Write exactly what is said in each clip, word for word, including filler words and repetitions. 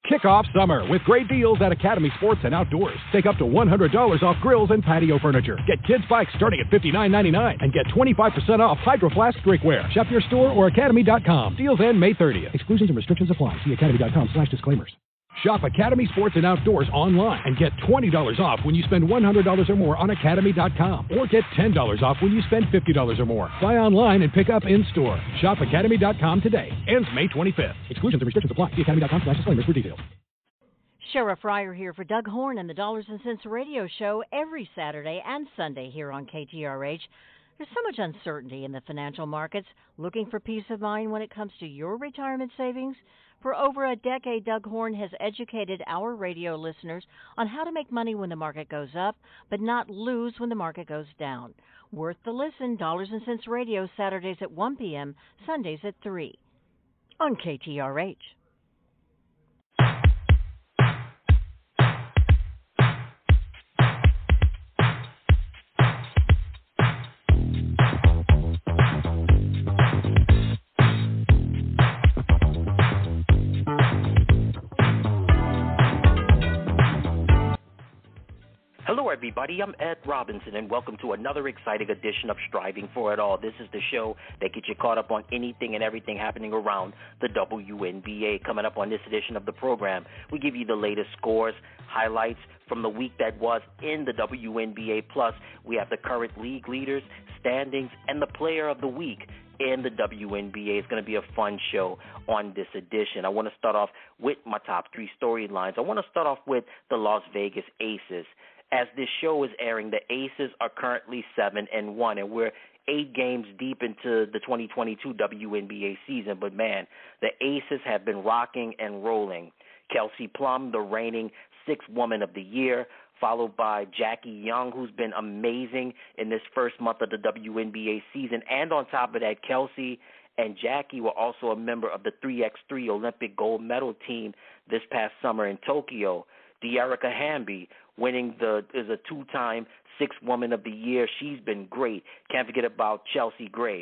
Kick off summer with great deals at Academy Sports and Outdoors. Take up to one hundred dollars off grills and patio furniture. Get kids' bikes starting at fifty-nine ninety-nine and get twenty-five percent off Hydro Flask drinkware. Shop your store or academy dot com. Deals end May thirtieth. Exclusions and restrictions apply. See academy dot com slash disclaimers. Shop Academy Sports and Outdoors online and get twenty dollars off when you spend one hundred dollars or more on academy dot com. Or get ten dollars off when you spend fifty dollars or more. Buy online and pick up in-store. Shop academy dot com today. Ends May twenty-fifth. Exclusions and restrictions apply. See academy dot com slash disclaimers for details. Sheriff Fryer here for Doug Horn and the Dollars and Cents Radio Show every Saturday and Sunday here on K T R H. There's so much uncertainty in the financial markets. Looking for peace of mind when it comes to your retirement savings? For over a decade, Doug Horn has educated our radio listeners on how to make money when the market goes up, but not lose when the market goes down. Worth the listen, Dollars and Cents Radio, Saturdays at one p.m., Sundays at three on K T R H. Hello, everybody. I'm Ed Robinson, and welcome to another exciting edition of Striving for It All. This is the show that gets you caught up on anything and everything happening around the W N B A. Coming up on this edition of the program, we give you the latest scores, highlights from the week that was in the W N B A. Plus, we have the current league leaders, standings, and the player of the week in the W N B A. It's going to be a fun show on this edition. I want to start off with my top three storylines. I want to start off with the Las Vegas Aces. As this show is airing, the Aces are currently seven and one, and we're eight games deep into the twenty twenty-two W N B A season. But, man, the Aces have been rocking and rolling. Kelsey Plum, the reigning Sixth Woman of the Year, followed by Jackie Young, who's been amazing in this first month of the W N B A season. And on top of that, Kelsey and Jackie were also a member of the three by three Olympic gold medal team this past summer in Tokyo. De'Arica Hamby, winning the is a two-time Sixth Woman of the Year. She's been great. Can't forget about Chelsea Gray.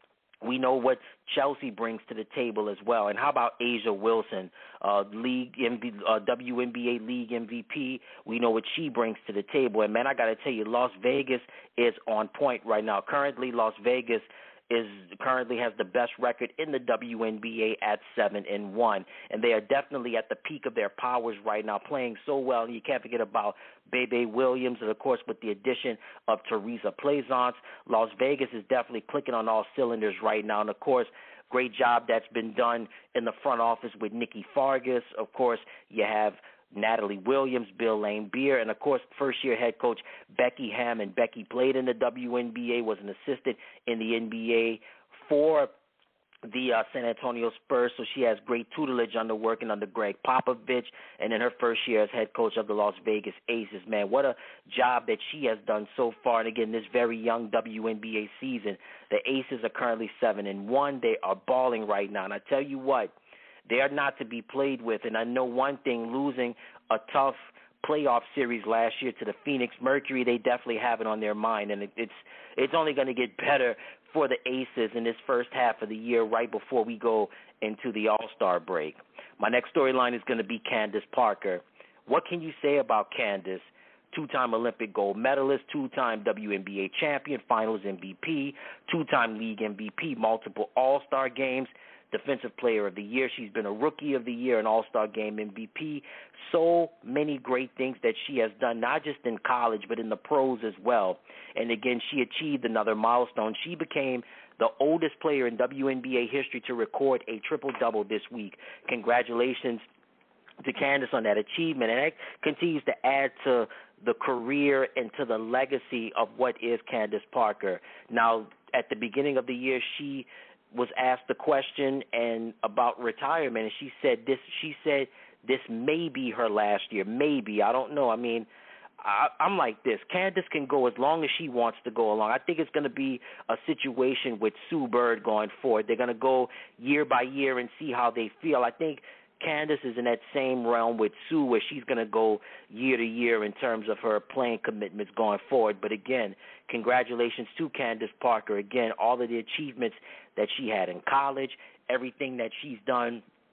We know what Chelsea brings to the table as well. And how about Asia Wilson, uh, league M V, uh, W N B A League M V P? We know what she brings to the table. And, man, I got to tell you, Las Vegas is on point right now. Currently, Las Vegas is currently has the best record in the W N B A at seven and one, and they are definitely at the peak of their powers right now, playing so well. And you can't forget about Bebe Williams, and of course with the addition of Teresa Plaisance, Las Vegas is definitely clicking on all cylinders right now. And of course, great job that's been done in the front office with Nikki Fargas. Of course, you have Natalie Williams, Bill Laimbeer, and, of course, first-year head coach Becky Hammond. Becky played in the W N B A, was an assistant in the N B A for the uh, San Antonio Spurs, so she has great tutelage under working under Greg Popovich, and in her first year as head coach of the Las Vegas Aces. Man, what a job that she has done so far. And, again, this very young W N B A season, the Aces are currently seven and one. They are balling right now, and I tell you what, they are not to be played with. And I know one thing, losing a tough playoff series last year to the Phoenix Mercury, they definitely have it on their mind. And it, it's it's only going to get better for the Aces in this first half of the year right before we go into the All-Star break. My next storyline is going to be Candace Parker. What can you say about Candace? Two-time Olympic gold medalist, two-time W N B A champion, finals M V P, two-time league M V P, multiple All-Star games, Defensive Player of the Year. She's been a Rookie of the Year, an All-Star Game M V P. So many great things that she has done, not just in college, but in the pros as well. And, again, she achieved another milestone. She became the oldest player in W N B A history to record a triple-double this week. Congratulations to Candace on that achievement. And that continues to add to the career and to the legacy of what is Candace Parker. Now, at the beginning of the year, she was asked the question and about retirement, and she said this. She said this may be her last year. Maybe, I don't know. I mean, I, I'm like this. Candace can go as long as she wants to go along. I think it's going to be a situation with Sue Bird going forward. They're going to go year by year and see how they feel. I think Candace is in that same realm with Sue, where she's going to go year to year in terms of her playing commitments going forward. But, again, congratulations to Candace Parker. Again, all of the achievements that she had in college, everything that she's done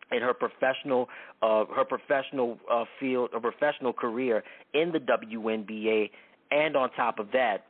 in her professional uh, her professional uh, field, or professional career in the W N B A. And on top of that,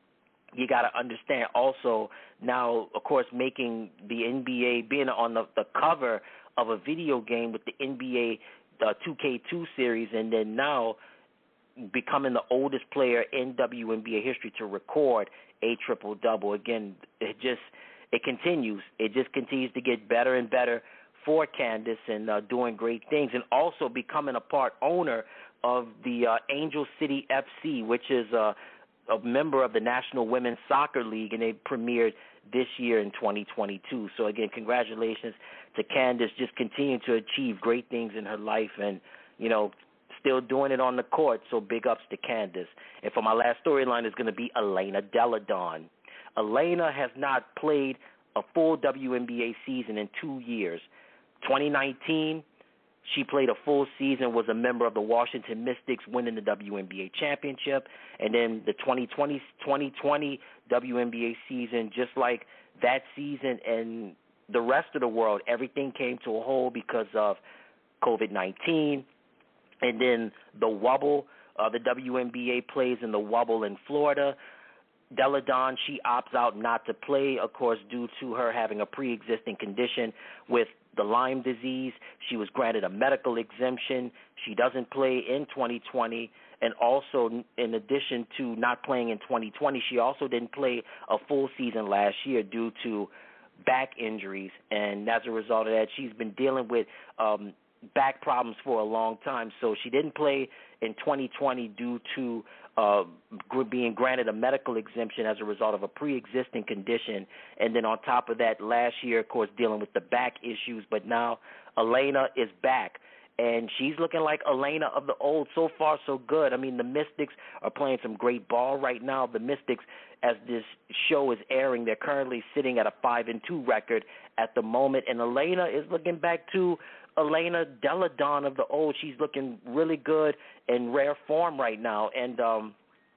you got to understand also now, of course, making the N B A, being on the, the cover of a video game with the N B A uh, two K two series, and then now becoming the oldest player in W N B A history to record a triple-double. Again, it just it continues. It just continues to get better and better for Candace, and uh, doing great things, and also becoming a part owner of the uh, Angel City F C, which is uh, a member of the National Women's Soccer League, and they premiered this year in twenty twenty-two. So, again, congratulations to Candace, just continuing to achieve great things in her life and, you know, still doing it on the court, so big ups to Candace. And for my last storyline is going to be Elena Delle Donne. Elena has not played a full W N B A season in two years. twenty nineteen, she played a full season, was a member of the Washington Mystics, winning the W N B A championship. And then the twenty twenty, twenty twenty W N B A season, just like that season and the rest of the world, everything came to a halt because of COVID nineteen. And then the wobble, uh, the W N B A plays in the wobble in Florida. Delle Donne, she opts out not to play, of course, due to her having a pre-existing condition with the Lyme disease. She was granted a medical exemption. She doesn't play in twenty twenty. And also, in addition to not playing in twenty twenty, she also didn't play a full season last year due to back injuries. And as a result of that, she's been dealing with um, back problems for a long time. So she didn't play in twenty twenty due to uh, being granted a medical exemption as a result of a pre-existing condition. And then on top of that, last year, of course, dealing with the back issues. But now Elena is back, and she's looking like Elena of the old. So far, so good. I mean, the Mystics are playing some great ball right now. The Mystics, as this show is airing, they're currently sitting at a five and two record at the moment. And Elena is looking back to Elena Delle Donne of the old. She's looking really good in rare form right now. And um,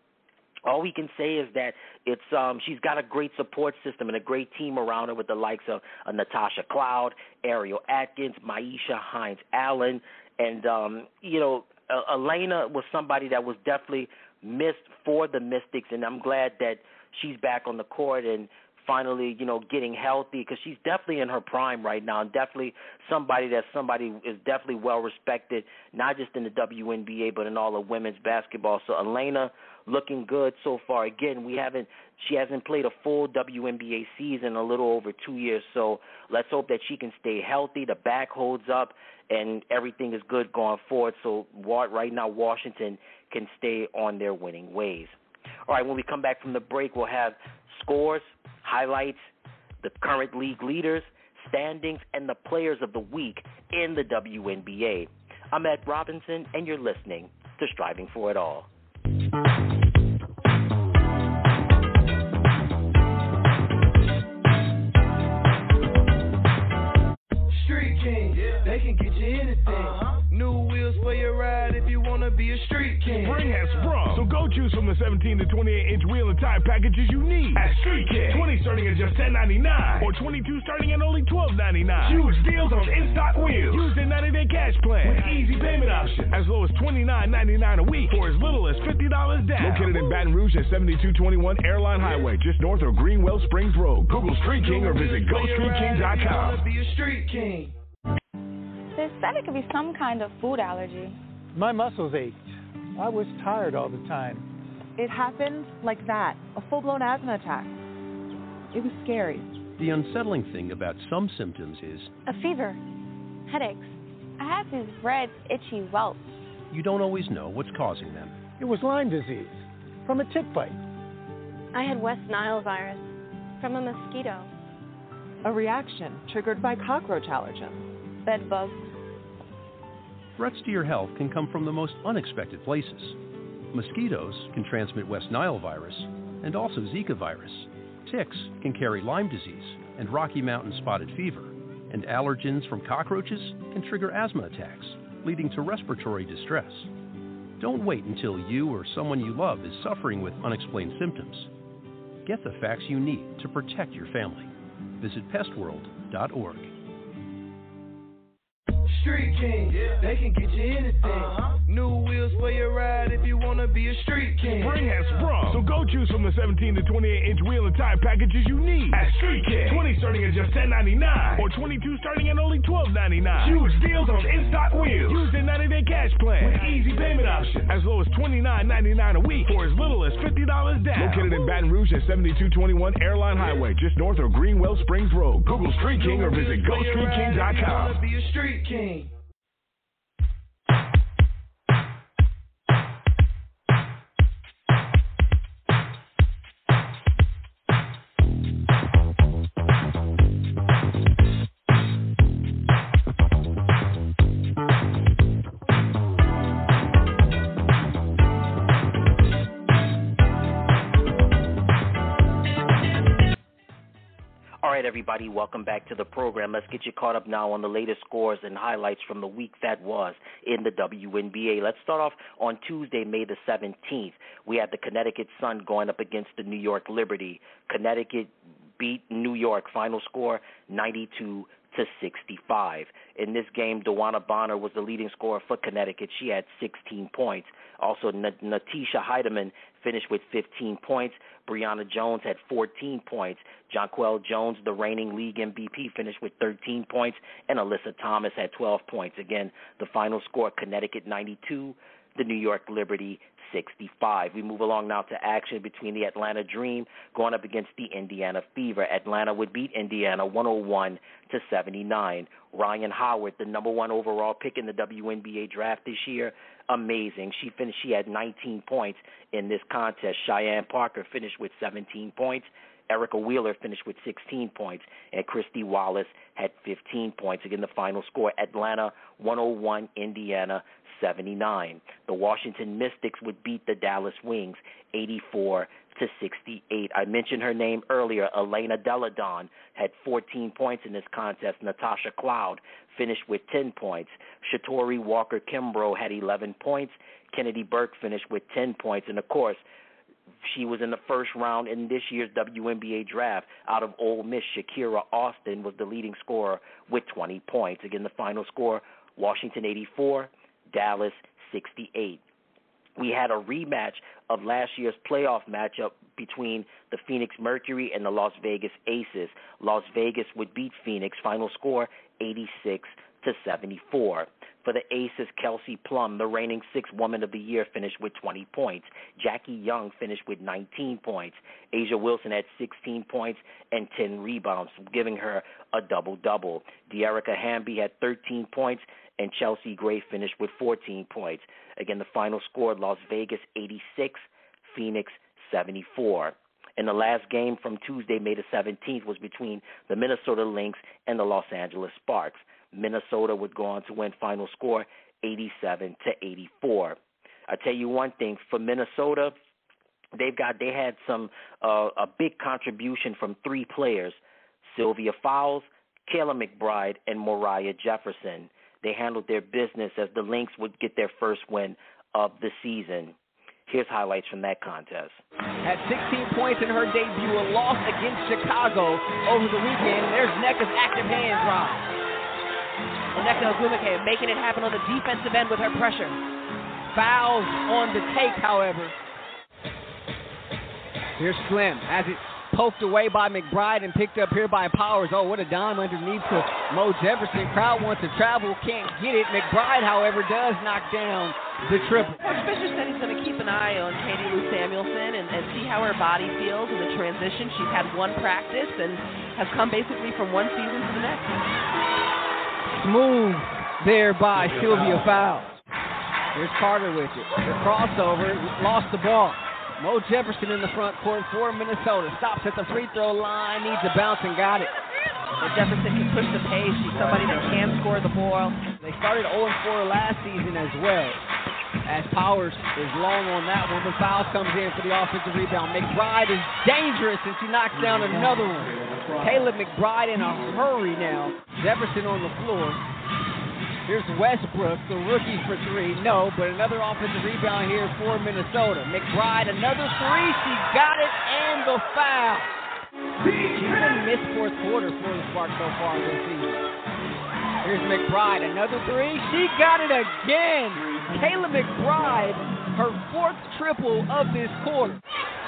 all we can say is that it's um, she's got a great support system and a great team around her with the likes of uh, Natasha Cloud, Ariel Atkins, Maisha Hines-Allen. And, um, you know, uh, Elena was somebody that was definitely missed for the Mystics, and I'm glad that she's back on the court and finally, you know, getting healthy, because she's definitely in her prime right now, and definitely somebody that somebody is definitely well respected, not just in the W N B A, but in all of women's basketball. So Elena looking good so far. Again, we haven't, she hasn't played a full W N B A season in a little over two years. So let's hope that she can stay healthy, the back holds up, and everything is good going forward. So right now, Washington can stay on their winning ways. All right, when we come back from the break, we'll have scores, highlights, the current league leaders, standings, and the players of the week in the W N B A. I'm Ed Robinson, and you're listening to Striving for It All. Street King, yeah. They can get you anything. Uh-huh. New wheels for your ride if you want to be a street king. Spring has sprung, so go choose from the seventeen to twenty-eight inch wheel and tire packages you need at Street King. twenty starting at just ten ninety-nine, or twenty-two starting at only twelve ninety-nine. Huge deals on in-stock wheels. Use their ninety day cash plan with easy payment options as low as twenty-nine ninety-nine a week or as little as fifty dollars down. Located in Baton Rouge at seventy-two twenty-one Airline Highway, just north of Greenwell Springs Road. Google Street King or visit go street king dot com. Be a street king. They said it could be some kind of food allergy. My muscles ached. I was tired all the time. It happened like that, a full-blown asthma attack. It was scary. The unsettling thing about some symptoms is a fever, headaches. I have these red, itchy welts. You don't always know what's causing them. It was Lyme disease from a tick bite. I had West Nile virus from a mosquito. A reaction triggered by cockroach allergens. Bed bugs. Threats to your health can come from the most unexpected places. Mosquitoes can transmit West Nile virus and also Zika virus. Ticks can carry Lyme disease and Rocky Mountain spotted fever. And allergens from cockroaches can trigger asthma attacks, leading to respiratory distress. Don't wait until you or someone you love is suffering with unexplained symptoms. Get the facts you need to protect your family. Visit pest world dot org. street king. Yeah. They can get you anything. Uh-huh. New wheels for your ride if you wanna be a street king. Spring has sprung, so go choose from the seventeen to twenty-eight inch wheel and tire packages you need at Street King. twenty starting at just ten ninety-nine, or twenty-two starting at only twelve ninety-nine. Huge deals on in-stock wheels. Use their ninety day cash plan with easy payment options as low as twenty-nine ninety-nine a week or as little as fifty dollars down. Located in Baton Rouge at seventy-two twenty-one Airline Highway, just north of Greenwell Springs Road. Google Street King or visit go street king dot com. Be a street king. All right, everybody, welcome back to the program. Let's get you caught up now on the latest scores and highlights from the week that was in the W N B A. Let's start off on Tuesday, May the seventeenth. We had the Connecticut Sun going up against the New York Liberty. Connecticut beat New York. Final score ninety-two to sixty-five. In this game, Dewana Bonner was the leading scorer for Connecticut. She had sixteen points. Also, N- Natisha Heidemann finished with fifteen points. Brianna Jones had fourteen points. Jonquel Jones, the reigning league M V P, finished with thirteen points. And Alyssa Thomas had twelve points. Again, the final score, Connecticut ninety-two, the New York Liberty sixty-five. We move along now to action between the Atlanta Dream going up against the Indiana Fever. Atlanta would beat Indiana one oh one to seventy-nine. Ryan Howard, the number one overall pick in the W N B A draft this year, amazing. She finished. She had nineteen points in this contest. Cheyenne Parker finished with seventeen points. Erica Wheeler finished with sixteen points, and Christy Wallace had fifteen points. Again, the final score, Atlanta one oh one, Indiana seventy-nine. The Washington Mystics would beat the Dallas Wings eighty-four to sixty-eight. I mentioned her name earlier. Elena Deladon had fourteen points in this contest. Natasha Cloud finished with ten points. Shatori Walker-Kimbrough had eleven points. Kennedy Burke finished with ten points. And, of course, she was in the first round in this year's W N B A draft. Out of Ole Miss, Shakira Austin was the leading scorer with twenty points. Again, the final score, Washington eighty-four, Dallas sixty-eight. We had a rematch of last year's playoff matchup between the Phoenix Mercury and the Las Vegas Aces. Las Vegas would beat Phoenix. Final score, eighty-six to seventy-four. For the Aces, Kelsey Plum, the reigning sixth woman of the year, finished with twenty points. Jackie Young finished with nineteen points. Asia Wilson had sixteen points and ten rebounds, giving her a double-double. De'Erica Hamby had thirteen points, and Chelsea Gray finished with fourteen points. Again, the final score, Las Vegas eighty-six, Phoenix seventy-four. And the last game from Tuesday, May the seventeenth, was between the Minnesota Lynx and the Los Angeles Sparks. Minnesota would go on to win, final score eighty-seven to eighty-four. I tell you one thing, for Minnesota, they've got they had some uh, a big contribution from three players: Sylvia Fowles, Kayla McBride, and Moriah Jefferson. They handled their business as the Lynx would get their first win of the season. Here's highlights from that contest. Had sixteen points in her debut, a loss against Chicago over the weekend. There's Nneka's active hand drive. Nneka Ogwumike making it happen on the defensive end with her pressure. Fouls on the take, however. Here's Slim. Has it poked away by McBride and picked up here by Powers. Oh, what a dime underneath to Mo Jefferson. Crowd wants to travel, can't get it. McBride, however, does knock down the triple. Coach Fisher said he's going to keep an eye on Katie Lou Samuelson and, and see how her body feels in the transition. She's had one practice and has come basically from one season to the next. Smooth there by Sylvia Fowles. Here's Carter with it. The crossover, lost the ball. Mo Jefferson in the front court for Minnesota. Stops at the free throw line, needs a bounce and got it. And Jefferson can push the pace. She's somebody that can score the ball. They started oh and four last season as well, as Powers is long on that one, but Fowles comes in for the offensive rebound. McBride is dangerous and she knocks down another one. Caleb McBride in a hurry now. Jefferson on the floor. Here's Westbrook, the rookie for three. No, but another offensive rebound here for Minnesota. McBride, another three. She got it and the foul. She's been missed fourth quarter for the Sparks so far this season. Here's McBride, another three. She got it again. Kayla McBride, her fourth triple of this quarter.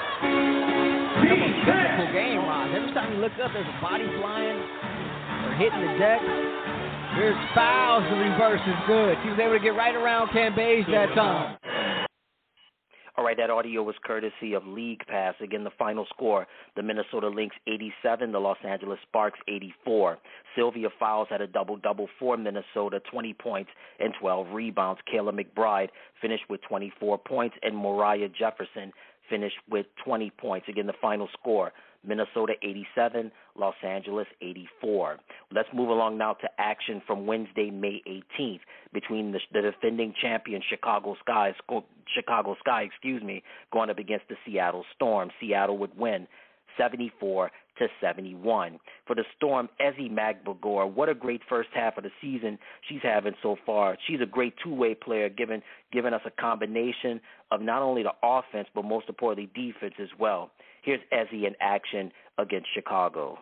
Physical game, Ross. Every time you look up, there's a body flying or hitting the deck. Here's fouls. The reverse is good. She was able to get right around Cambage that time. All right, that audio was courtesy of League Pass. Again, the final score, the Minnesota Lynx eighty-seven, the Los Angeles Sparks eighty-four. Sylvia Fowles had a double-double for Minnesota, twenty points and twelve rebounds. Kayla McBride finished with twenty-four points, and Moriah Jefferson finished with twenty points. Again, the final score, Minnesota eighty-seven, Los Angeles eighty-four. Let's move along now to action from Wednesday, May eighteenth, between the, the defending champion Chicago Sky, Chicago Sky, excuse me, going up against the Seattle Storm. Seattle would win seventy-four to seventy-one. For the Storm, Ezi Magbegor, what a great first half of the season she's having so far. She's a great two-way player, giving giving us a combination of not only the offense, but most importantly, defense as well. Here's Ezi in action against Chicago.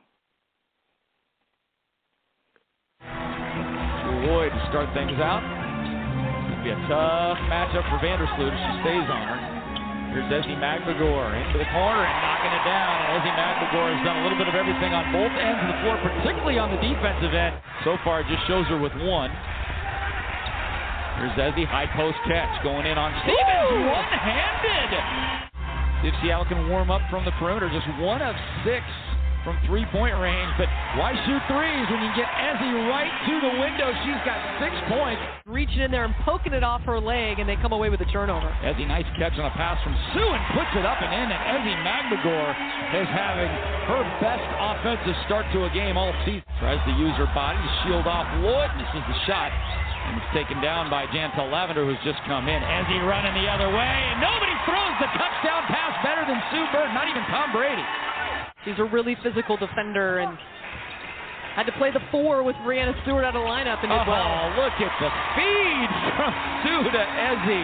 Lloyd to start things out. It'll be a tough matchup for Vandersloot if she stays on her. Here's Ezi Magbegor into the corner and knocking it down. And Ezi Magbegor has done a little bit of everything on both ends of the floor, particularly on the defensive end. So far, it just shows her with one. Here's Ezi, high post catch going in on Stevens, one-handed. See if Seattle can warm up from the perimeter. Just one of six from three-point range. But why shoot threes when you get Ezi right to the window? She's got six points. Reaching in there and poking it off her leg, and they come away with a turnover. Ezi, nice catch on a pass from Sue and puts it up and in. And Ezi Magbegor is having her best offensive start to a game all season. Tries to use her body to shield off Lloyd. Misses the shot. And it's taken down by Jantel Lavender, who's just come in. Ezi running the other way, and nobody throws the touchdown pass better than Sue Bird, not even Tom Brady. She's a really physical defender and had to play the four with Brianna Stewart out of lineup. And oh, well. Look at the feed from Sue to Ezi.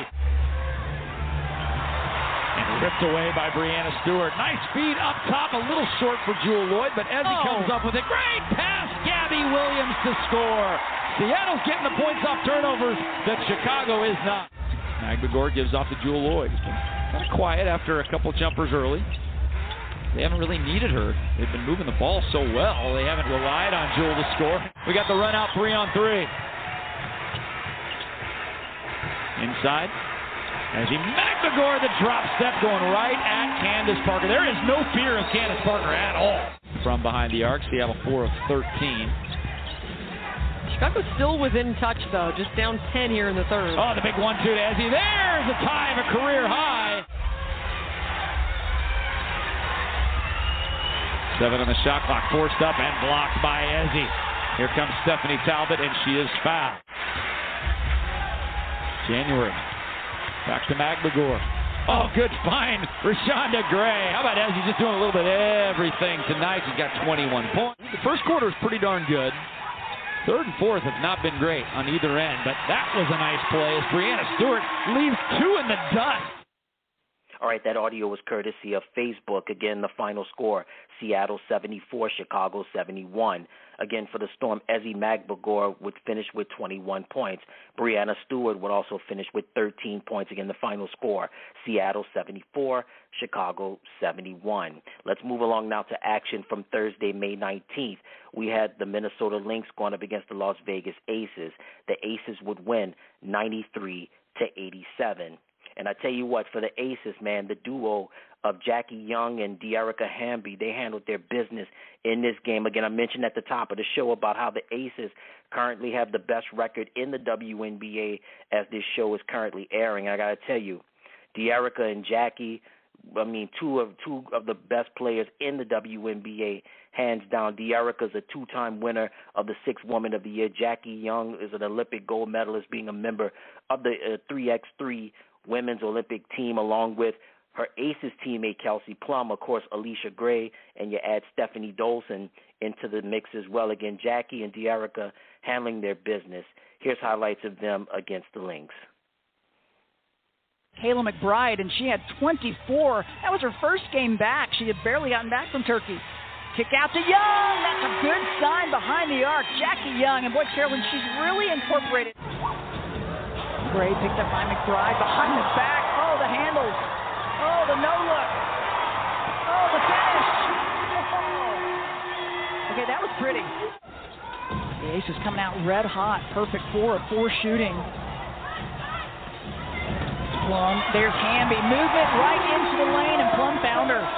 And ripped away by Brianna Stewart. Nice feed up top, a little short for Jewel Lloyd, but Ezi oh. comes up with a great pass. Gabby Williams to score. Seattle's getting the points off turnovers that Chicago is not. Magbegor gives off to Jewel Lloyd. It's been kind of quiet after a couple jumpers early. They haven't really needed her. They've been moving the ball so well. They haven't relied on Jewel to score. We got the run out three on three. Inside. Ezi Magbegor, the drop step going right at Candace Parker. There is no fear of Candace Parker at all. From behind the arc, Seattle four of thirteen. Chicago's still within touch, though, just down ten here in the third. Oh, the big one two to Ezi. There's a tie of a career high. Seven on the shot clock, forced up and blocked by Ezi. Here comes Stephanie Talbot, and she is fouled. January. Back to Magbegor. Oh, good find, Rashonda Gray. How about Ezi just doing a little bit of everything tonight? She's got twenty-one points. The first quarter was pretty darn good. Third and fourth have not been great on either end, but that was a nice play as Brianna Stewart leaves two in the dust. All right, that audio was courtesy of Facebook. Again, the final score, Seattle seventy-four, Chicago seventy-one. Again, for the Storm, Ezi Magbegor would finish with twenty-one points. Brianna Stewart would also finish with thirteen points. Again, the final score, Seattle seventy-four, Chicago seventy-one. Let's move along now to action from Thursday, May nineteenth. We had the Minnesota Lynx going up against the Las Vegas Aces. The Aces would win ninety-three to eighty-seven. And I tell you what, for the Aces, man, the duo of Jackie Young and Dearica Hamby, they handled their business in this game. Again, I mentioned at the top of the show about how the Aces currently have the best record in the W N B A as this show is currently airing. And I got to tell you, Dearica and Jackie, I mean, two of two of the best players in the W N B A, hands down. Dearica's a two-time winner of the Sixth Woman of the Year. Jackie Young is an Olympic gold medalist, being a member of the uh, three by three Women's Olympic team, along with her Aces teammate Kelsey Plum, of course, Alicia Gray, and you add Stephanie Dolson into the mix as well. Again, Jackie and Dearica handling their business. Here's highlights of them against the Lynx. Kayla McBride, and she had twenty-four. That was her first game back. She had barely gotten back from Turkey. Kick out to Young. That's a good sign behind the arc. Jackie Young. And boy, Sherilyn, she's really incorporated. Gray picked up by McBride behind the back. Oh, the handles. Oh, the no-look. Oh, the finish. Oh. Okay, that was pretty. The Aces coming out red hot. Perfect four of four shooting. Plum, there's Hamby. Movement right into the lane, and Plum found her.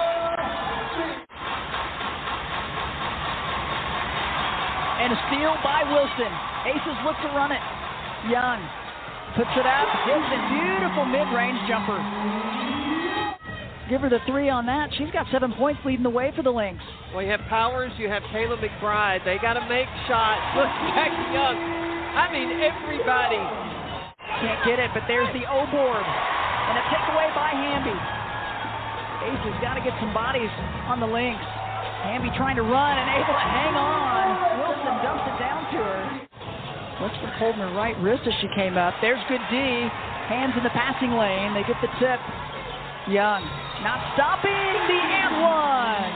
And a steal by Wilson. Aces look to run it. Young puts it up, hits a beautiful mid-range jumper. Give her the three on that. She's got seven points leading the way for the Lynx. Well, you have Powers, you have Kayla McBride. They got to make shots. Look, Jackie Young. I mean, everybody. Can't get it, but there's the O-board. And a takeaway by Hamby. Aces got to get some bodies on the Lynx. Hamby trying to run and able to hang on. Wilson dumps it down to her. Looks for holding her right wrist as she came up. There's good D. Hands in the passing lane. They get the tip. Young not stopping the and one.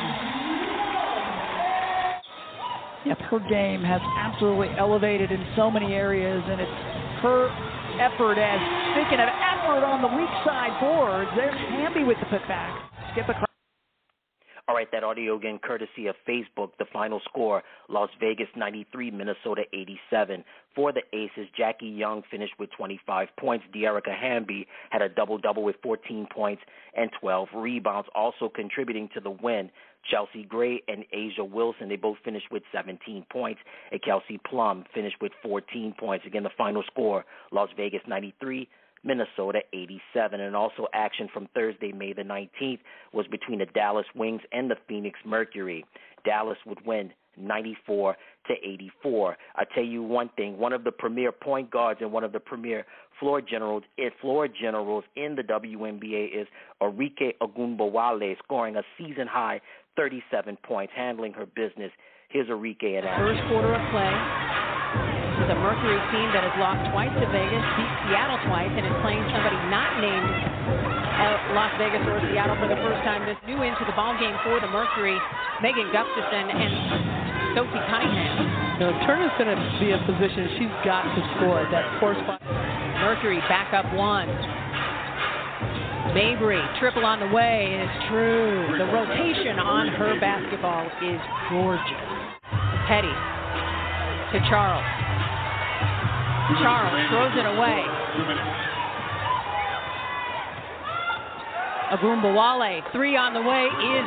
Yep, her game has absolutely elevated in so many areas, and it's her effort as, speaking of effort on the weak side boards, there's Hamby with the putback. Skip across. All right, that audio again courtesy of Facebook. The final score, Las Vegas ninety-three, Minnesota eighty-seven. For the Aces, Jackie Young finished with twenty-five points. Dearica Hamby had a double-double with fourteen points and twelve rebounds. Also contributing to the win, Chelsea Gray and Asia Wilson, they both finished with seventeen points. And Kelsey Plum finished with fourteen points. Again, the final score, Las Vegas ninety-three, Minnesota eighty-seven. And also action from Thursday, May the nineteenth, was between the Dallas Wings and the Phoenix Mercury. Dallas would win ninety-four to eighty-four. I tell you one thing, one of the premier point guards and one of the premier floor generals, floor generals in the W N B A is Arike Ogunbowale, scoring a season-high thirty-seven points, handling her business. Here's Arike at action. First quarter of play. With a Mercury team that has lost twice to Vegas, beat Seattle twice, and is playing somebody not named Las Vegas or Seattle for the first time. This new into the ball game for the Mercury, Megan Gustafson and Sophie Cunningham. You know, Turner's going to be in position. She's got to score that four spot. Mercury back up one. Mabry, triple on the way, and it's true. The rotation on her basketball is gorgeous. Petty to Charles. Charles throws it away. Ogunbowale, three on the way is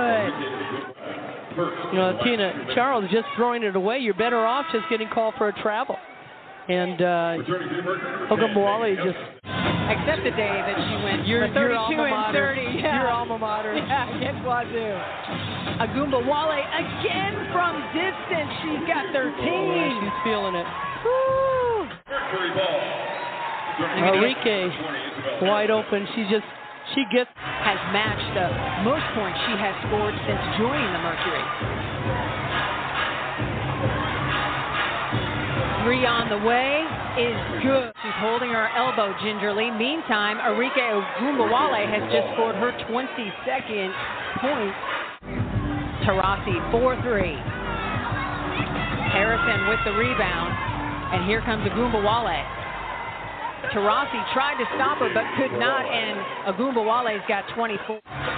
good. You know, Tina, Charles just throwing it away. You're better off just getting called for a travel. And uh, Ogunbowale just... Except the day that she went you're, for thirty-two you're and thirty. Yeah. Your alma mater. Yeah, against Wazoo. Ogunbowale again from distance. She's got thirteen. Oh, she's feeling it. Woo! Arike, wide open. She just, she gets... Has matched the most points she has scored since joining the Mercury. Three on the way is good. She's holding her elbow gingerly. Meantime, Arike Ogunbowale has just scored her twenty-second point. Taurasi, four three. Harrison with the rebound. And here comes Ogunbowale. Taurasi tried to stop her but could not, and Ogunbowale's got twenty-four.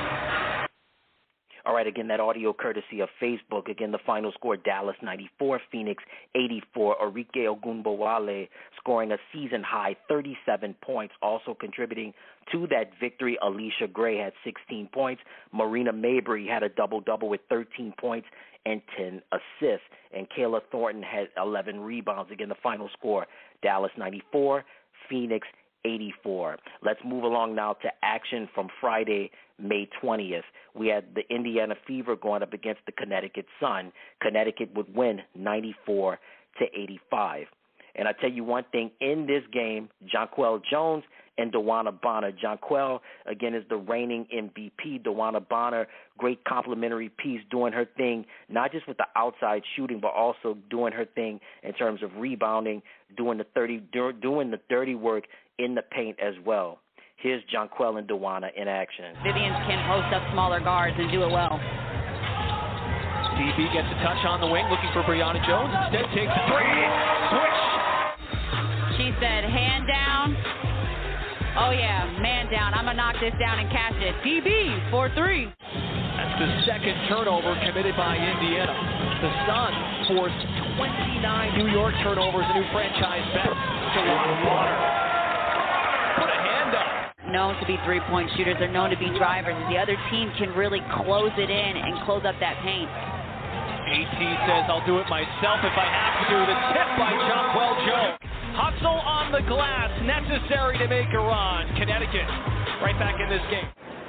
All right, again, that audio courtesy of Facebook. Again, the final score, Dallas ninety-four, Phoenix eighty-four. Arike Ogunbowale scoring a season-high thirty-seven points. Also contributing to that victory, Alicia Gray had sixteen points. Marina Mabry had a double-double with thirteen points and ten assists. And Kayla Thornton had eleven rebounds. Again, the final score, Dallas ninety-four, Phoenix eighty-four. Let's move along now to action from Friday, May twentieth. We had the Indiana Fever going up against the Connecticut Sun. Connecticut would win ninety-four to eighty-five. And I tell you one thing, in this game, Jonquel Jones and DeWanna Bonner. Jonquel, again, is the reigning M V P. DeWanna Bonner, great complimentary piece, doing her thing, not just with the outside shooting, but also doing her thing in terms of rebounding, doing the thirty, doing the dirty work in the paint as well. Here's Jonquel and DeWanna in action. Vivians can post up smaller guards and do it well. D B gets a touch on the wing, looking for Brianna Jones. Instead, takes a three. Switch. She said, hand down. Oh, yeah, man down. I'm going to knock this down and catch it. D B for three. That's the second turnover committed by Indiana. The Suns forced twenty-nine New York turnovers, a new franchise best. Jawan Bonner put a hand up. Known to be three-point shooters. They're known to be drivers. The other team can really close it in and close up that paint. AT says, I'll do it myself if I have to. The tip by Jonquel Jones. Hustle on the glass, necessary to make a run. Connecticut right back in this game.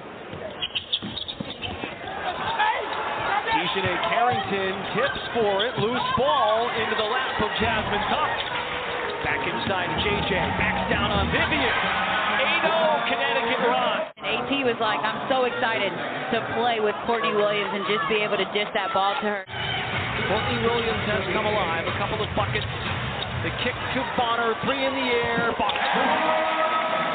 Dejanay Carrington tips for it. Loose ball into the lap of Jasmine Tuck. Back inside to J J. Backs down on Vivian. eight oh Connecticut run. AT was like, I'm so excited to play with Courtney Williams and just be able to dish that ball to her. Courtney Williams has come alive. A couple of buckets. The kick to Bonner, three in the air. Bonner.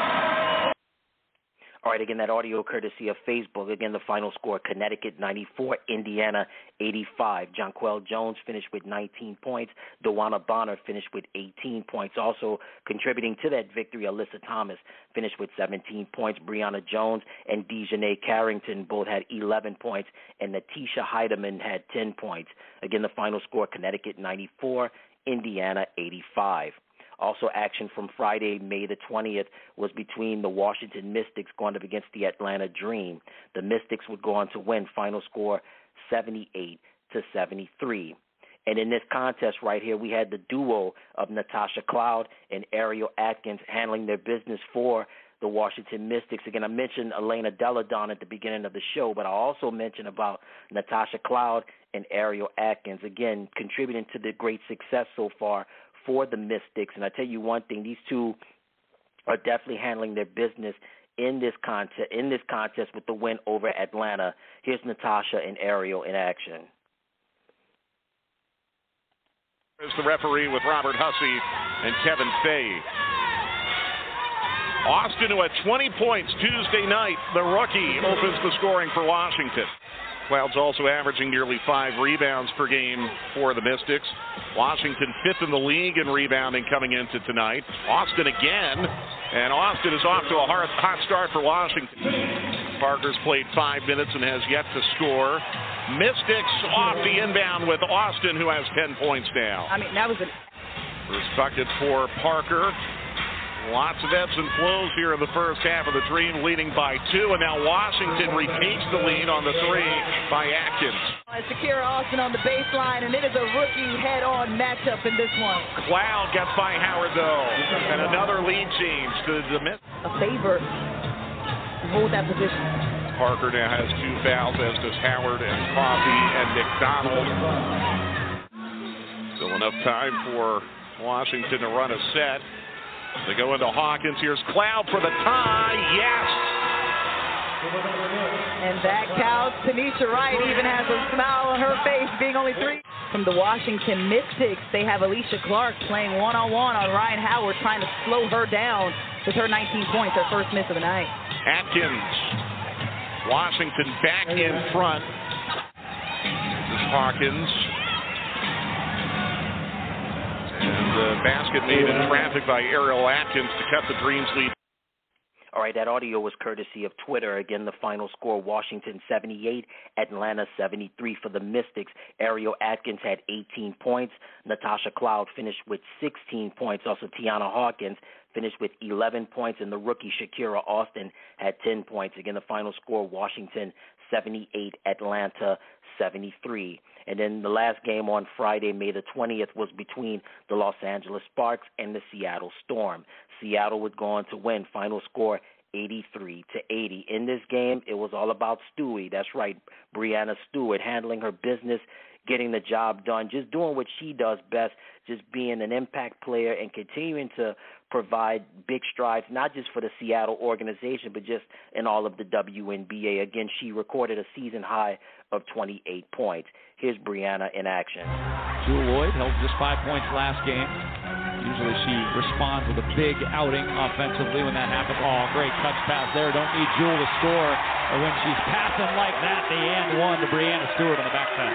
All right, again, that audio courtesy of Facebook. Again, the final score, Connecticut ninety-four, Indiana eighty-five. Jonquel Jones finished with nineteen points. DeWanna Bonner finished with eighteen points. Also contributing to that victory, Alyssa Thomas finished with seventeen points. Brianna Jones and Dejanay Carrington both had eleven points, and Natisha Heidemann had ten points. Again, the final score, Connecticut ninety-four, Indiana eighty-five. Also, action from Friday, May the twentieth, was between the Washington Mystics going up against the Atlanta Dream. The Mystics would go on to win, final score seventy-eight to seventy-three. And in this contest right here, we had the duo of Natasha Cloud and Ariel Atkins handling their business for the Washington Mystics. Again, I mentioned Elena Deladon at the beginning of the show, but I also mentioned about Natasha Cloud and Ariel Atkins, again, contributing to the great success so far for the Mystics. And I tell you one thing, these two are definitely handling their business in this contest, in this contest with the win over Atlanta. Here's Natasha and Ariel in action. There's the referee with Robert Hussey and Kevin Fay. Austin, who had twenty points Tuesday night, the rookie, opens the scoring for Washington. Cloud's also averaging nearly five rebounds per game for the Mystics. Washington fifth in the league in rebounding coming into tonight. Austin again, and Austin is off to a hard, hot start for Washington. Parker's played five minutes and has yet to score. Mystics off the inbound with Austin, who has ten points now. I mean, that was a first bucket for Parker. Lots of ebbs and flows here in the first half of the Dream, leading by two, and now Washington retakes the lead on the three by Atkins. Shakira Austin on the baseline, and it is a rookie head-on matchup in this one. Cloud gets by Howard, though, and another lead change to the Mystics. A favor to hold that position. Parker now has two fouls, as does Howard and Coffey and McDonald. Still enough time for Washington to run a set. They go into Hawkins. Here's Cloud for the tie. Yes! And that counts. Tanisha Wright even has a smile on her face, being only three. From the Washington Mystics, they have Alicia Clark playing one-on-one on Ryan Howard, trying to slow her down with her nineteen points, her first miss of the night. Atkins. Washington back in front. This is Hawkins. And the basket made in traffic by Ariel Atkins to cut the Dreams lead. All right, that audio was courtesy of Twitter. Again, the final score, Washington seventy-eight, Atlanta seventy-three for the Mystics. Ariel Atkins had eighteen points. Natasha Cloud finished with sixteen points. Also, Tiana Hawkins finished with eleven points, and the rookie Shakira Austin had ten points. Again, the final score, Washington seventy-eight, Atlanta seventy-three. And then the last game on Friday, May the twentieth, was between the Los Angeles Sparks and the Seattle Storm. Seattle would go on to win. Final score, eighty-three to eighty. In this game, it was all about Stewie. That's right, Brianna Stewart, handling her business, getting the job done, just doing what she does best, just being an impact player and continuing to provide big strides, not just for the Seattle organization, but just in all of the W N B A. Again, she recorded a season high of twenty-eight points. Here's Brianna in action. Jewel Lloyd held just five points last game. Usually she responds with a big outing offensively when that happens. Oh, great touch pass there. Don't need Jewel to score. Or when she's passing like that, the and one to Brianna Stewart on the backside.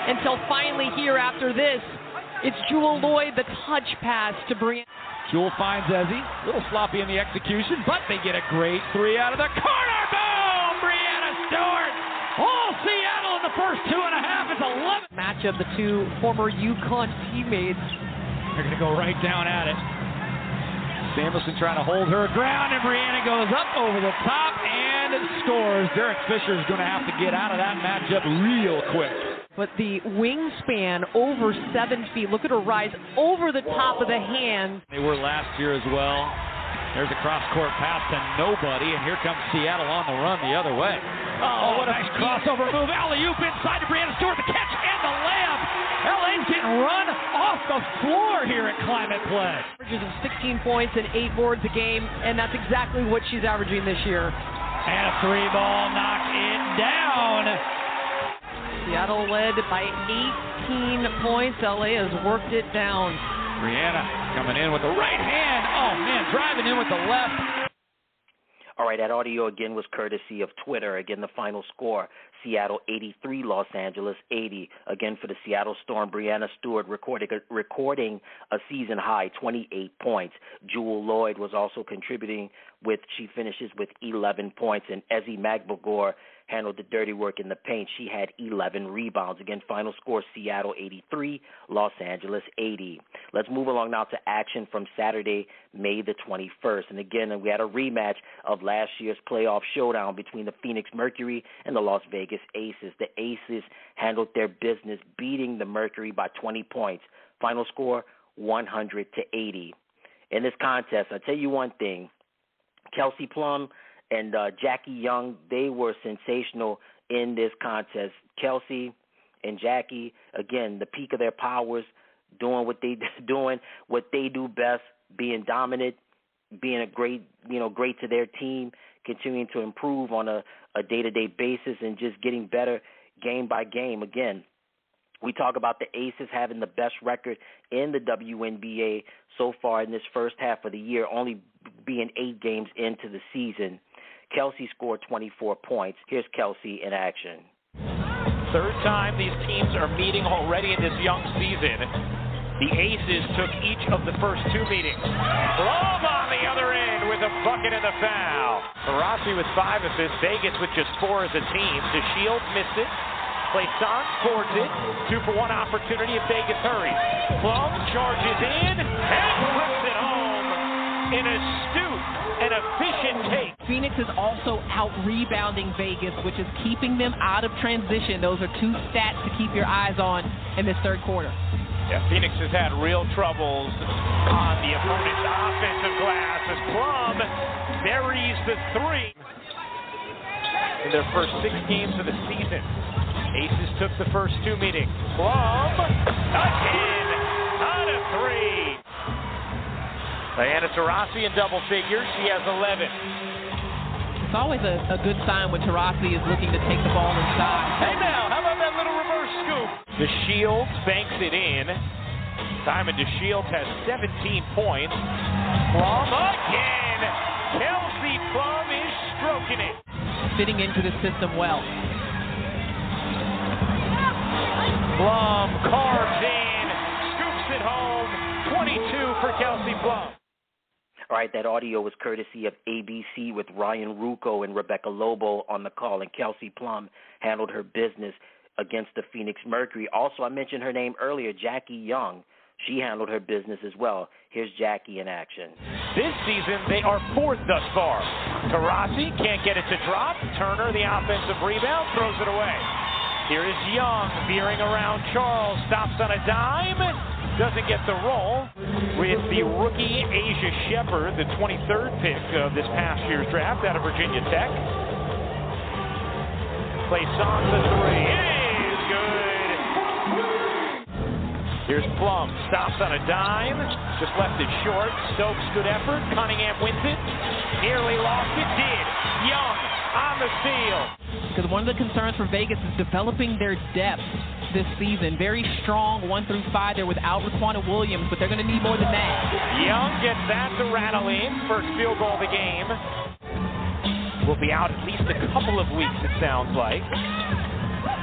until finally here after this, it's Jewell Loyd, the touch pass to Brianna. Jewell finds Ezzy. A little sloppy in the execution, but they get a great three out of the corner. Boom! Breanna Stewart. All Seattle in the first two and a half. It's eleven. Match of the two former UConn teammates. They're going to go right down at it. Samuelson trying to hold her ground, and Breanna goes up over the top and scores. Derek Fisher is going to have to get out of that matchup real quick. But the wingspan over seven feet. Look at her rise over the top of the hand. They were last year as well. There's a cross-court pass to nobody, and here comes Seattle on the run the other way. Oh, what a nice crossover move. Alley-oop inside to Breanna Stewart. The catch and the layup. L A's getting run off the floor here at Climate Play. Averages of sixteen points and eight boards a game, and that's exactly what she's averaging this year. And a three ball knocks it down. Seattle led by eighteen points. L A has worked it down. Breanna coming in with the right hand. Oh, man, driving in with the left. All right, that audio again was courtesy of Twitter. Again, the final score, Seattle eighty-three, Los Angeles eighty. Again, for the Seattle Storm, Breanna Stewart recording, recording a season-high twenty-eight points. Jewell Loyd was also contributing with, she finishes with eleven points. And Ezi Magbegor handled the dirty work in the paint. She had eleven rebounds. Again, final score, Seattle eighty-three, Los Angeles eighty. Let's move along now to action from Saturday, May the twenty-first. And again, we had a rematch of last year's playoff showdown between the Phoenix Mercury and the Las Vegas Aces. The Aces handled their business, beating the Mercury by twenty points. Final score, one hundred to eighty. In this contest, I'll tell you one thing. Kelsey Plum and uh, Jackie Young, they were sensational in this contest. Kelsey and Jackie, again, the peak of their powers, doing what they doing what they do best, being dominant, being a great, you know, great to their team, continuing to improve on a, a day-to-day basis, and just getting better game by game. Again, we talk about the Aces having the best record in the W N B A so far in this first half of the year, only being eight games into the season. Kelsey scored twenty-four points. Here's Kelsey in action. Third time these teams are meeting already in this young season. The Aces took each of the first two meetings. Love on the other end with a bucket and a foul. Taurasi with five assists. Vegas with just four as a team. DeShields missed it. Plaisant scores it. Two for one opportunity if Vegas hurries. Plum charges in and flips it home in a astute and efficient take. Phoenix is also out-rebounding Vegas, which is keeping them out of transition. Those are two stats to keep your eyes on in this third quarter. Yeah, Phoenix has had real troubles on the opponent's offensive glass as Plum buries the three in their first six games of the season. Aces took the first two meetings. Plum, again, on a three. Diana Taurasi in double figures. She has eleven. It's always a, a good sign when Taurasi is looking to take the ball inside. Hey now, how about that little reverse scoop? DeShields banks it in. Simon DeShields has seventeen points. Plum again. Kelsey Plum is stroking it. Fitting into the system well. Plum carves in, scoops it home. twenty-two for Kelsey Plum. All right, that audio was courtesy of A B C with Ryan Ruocco and Rebecca Lobo on the call, and Kelsey Plum handled her business against the Phoenix Mercury. Also, I mentioned her name earlier, Jackie Young. She handled her business as well. Here's Jackie in action. This season, they are fourth thus far. Taurasi can't get it to drop. Turner, the offensive rebound, throws it away. Here is Young veering around Charles, stops on a dime, doesn't get the roll. With the rookie Asia Shepard, the twenty-third pick of this past year's draft out of Virginia Tech. Plaisant the three. It is good. Here's Plum, stops on a dime, just left it short. Stokes, good effort. Cunningham wins it. Nearly lost it, did. Young on the steal. Because one of the concerns for Vegas is developing their depth this season. Very strong one through five there without Raquana Williams, but they're going to need more than that. Young gets that to rattle in. First field goal of the game. Will be out at least a couple of weeks, it sounds like.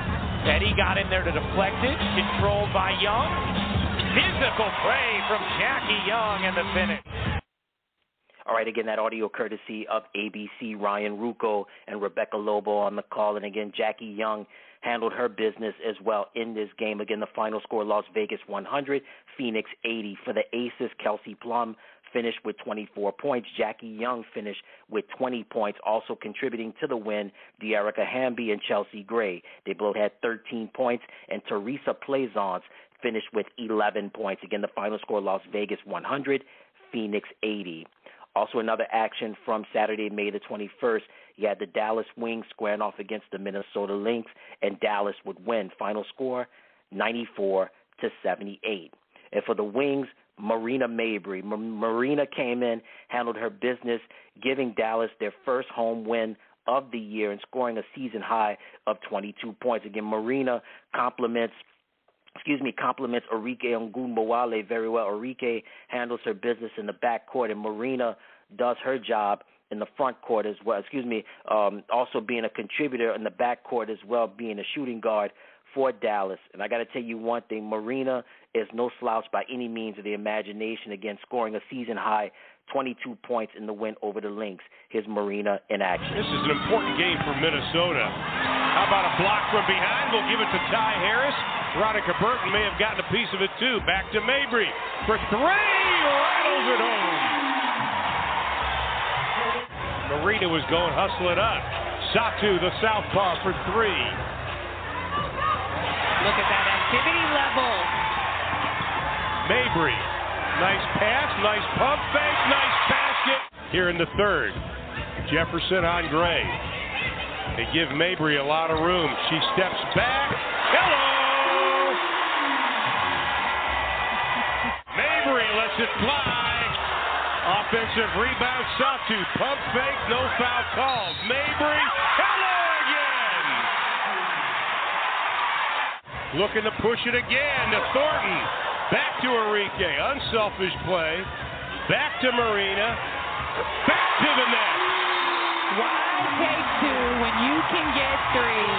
Petty got in there to deflect it, controlled by Young. Physical play from Jackie Young and the finish. All right, again, that audio courtesy of A B C, Ryan Ruocco and Rebecca Lobo on the call. And again, Jackie Young handled her business as well in this game. Again, the final score, Las Vegas one hundred, Phoenix eighty. For the Aces, Kelsey Plum finished with twenty-four points. Jackie Young finished with twenty points, also contributing to the win, Dearica Hamby and Chelsea Gray. They both had thirteen points, and Teresa Plaisance finished with eleven points. Again, the final score, Las Vegas one hundred, Phoenix eighty. Also, another action from Saturday, May the twenty-first. You had the Dallas Wings squaring off against the Minnesota Lynx, and Dallas would win. Final score, ninety-four to seventy-eight. And for the Wings, Marina Mabrey. M- Marina came in, handled her business, giving Dallas their first home win of the year and scoring a season high of twenty-two points. Again, Marina compliments Excuse me, compliments Arike Ogunbowale very well. Arike handles her business in the backcourt, and Marina does her job in the front court as well. Excuse me, um, also being a contributor in the backcourt as well, being a shooting guard for Dallas. And I got to tell you one thing, Marina is no slouch by any means of the imagination, again, scoring a season-high twenty-two points in the win over the Lynx. Here's Marina in action. This is an important game for Minnesota. How about a block from behind? We'll give it to Ty Harris. Veronica Burton may have gotten a piece of it, too. Back to Mabrey for three. Rattles it home. Marina was going, hustle it up. Satu, the southpaw, for three. Look at that activity level. Mabrey. Nice pass, nice pump fake, nice basket. Here in the third, Jefferson on Gray. They give Mabrey a lot of room. She steps back. Hello! Mabrey lets it fly. Offensive rebound, Satu. Pump fake, no foul called. Mabrey, hello again! Looking to push it again to Thornton. Back to Arike. Unselfish play. Back to Marina. Back to the net. Why take two when you can get three?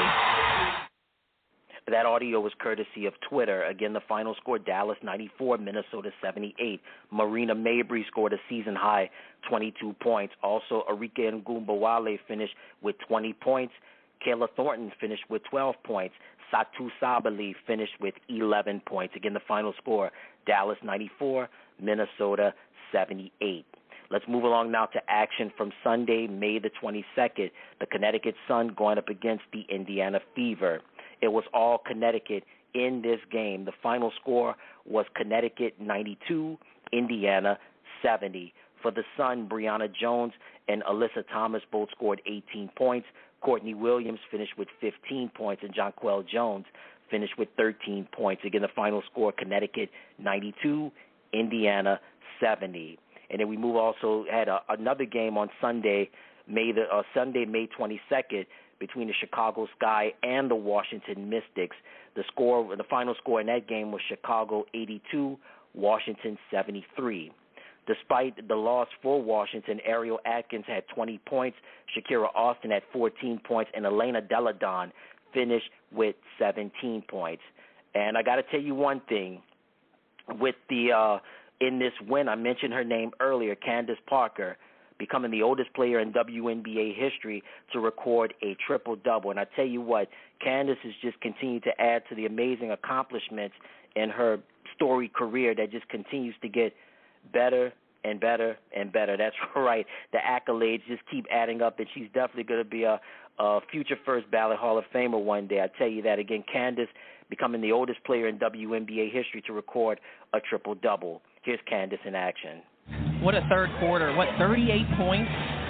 That audio was courtesy of Twitter. Again, the final score, Dallas ninety-four, Minnesota seventy-eight. Marina Mabrey scored a season-high twenty-two points. Also, Arike Ogunbowale finished with twenty points. Kayla Thornton finished with twelve points. Satu Sabali finished with eleven points. Again, the final score, Dallas ninety-four, Minnesota seventy-eight. Let's move along now to action from Sunday, May the twenty-second. The Connecticut Sun going up against the Indiana Fever. It was all Connecticut in this game. The final score was Connecticut ninety-two, Indiana seventy. For the Sun, Brianna Jones and Alyssa Thomas both scored eighteen points. Courtney Williams finished with fifteen points, and Jonquel Jones finished with thirteen points. Again, the final score, Connecticut ninety-two, Indiana seventy. And then we move also had a, another game on Sunday, May the uh, Sunday, May twenty-second, between the Chicago Sky and the Washington Mystics. The score, the final score in that game was Chicago eighty-two, Washington seventy-three. Despite the loss for Washington, Ariel Atkins had twenty points, Shakira Austin had fourteen points, and Elena Deladon finished with seventeen points. And I got to tell you one thing, with the uh, in this win, I mentioned her name earlier, Candace Parker, becoming the oldest player in W N B A history to record a triple-double. And I tell you what, Candace has just continued to add to the amazing accomplishments in her storied career that just continues to get better and better and better. That's right. The accolades just keep adding up, and she's definitely going to be a, a future first ballot Hall of Famer one day. I tell you that. Again, Candace becoming the oldest player in W N B A history to record a triple-double. Here's Candace in action. What a third quarter. What, thirty-eight points?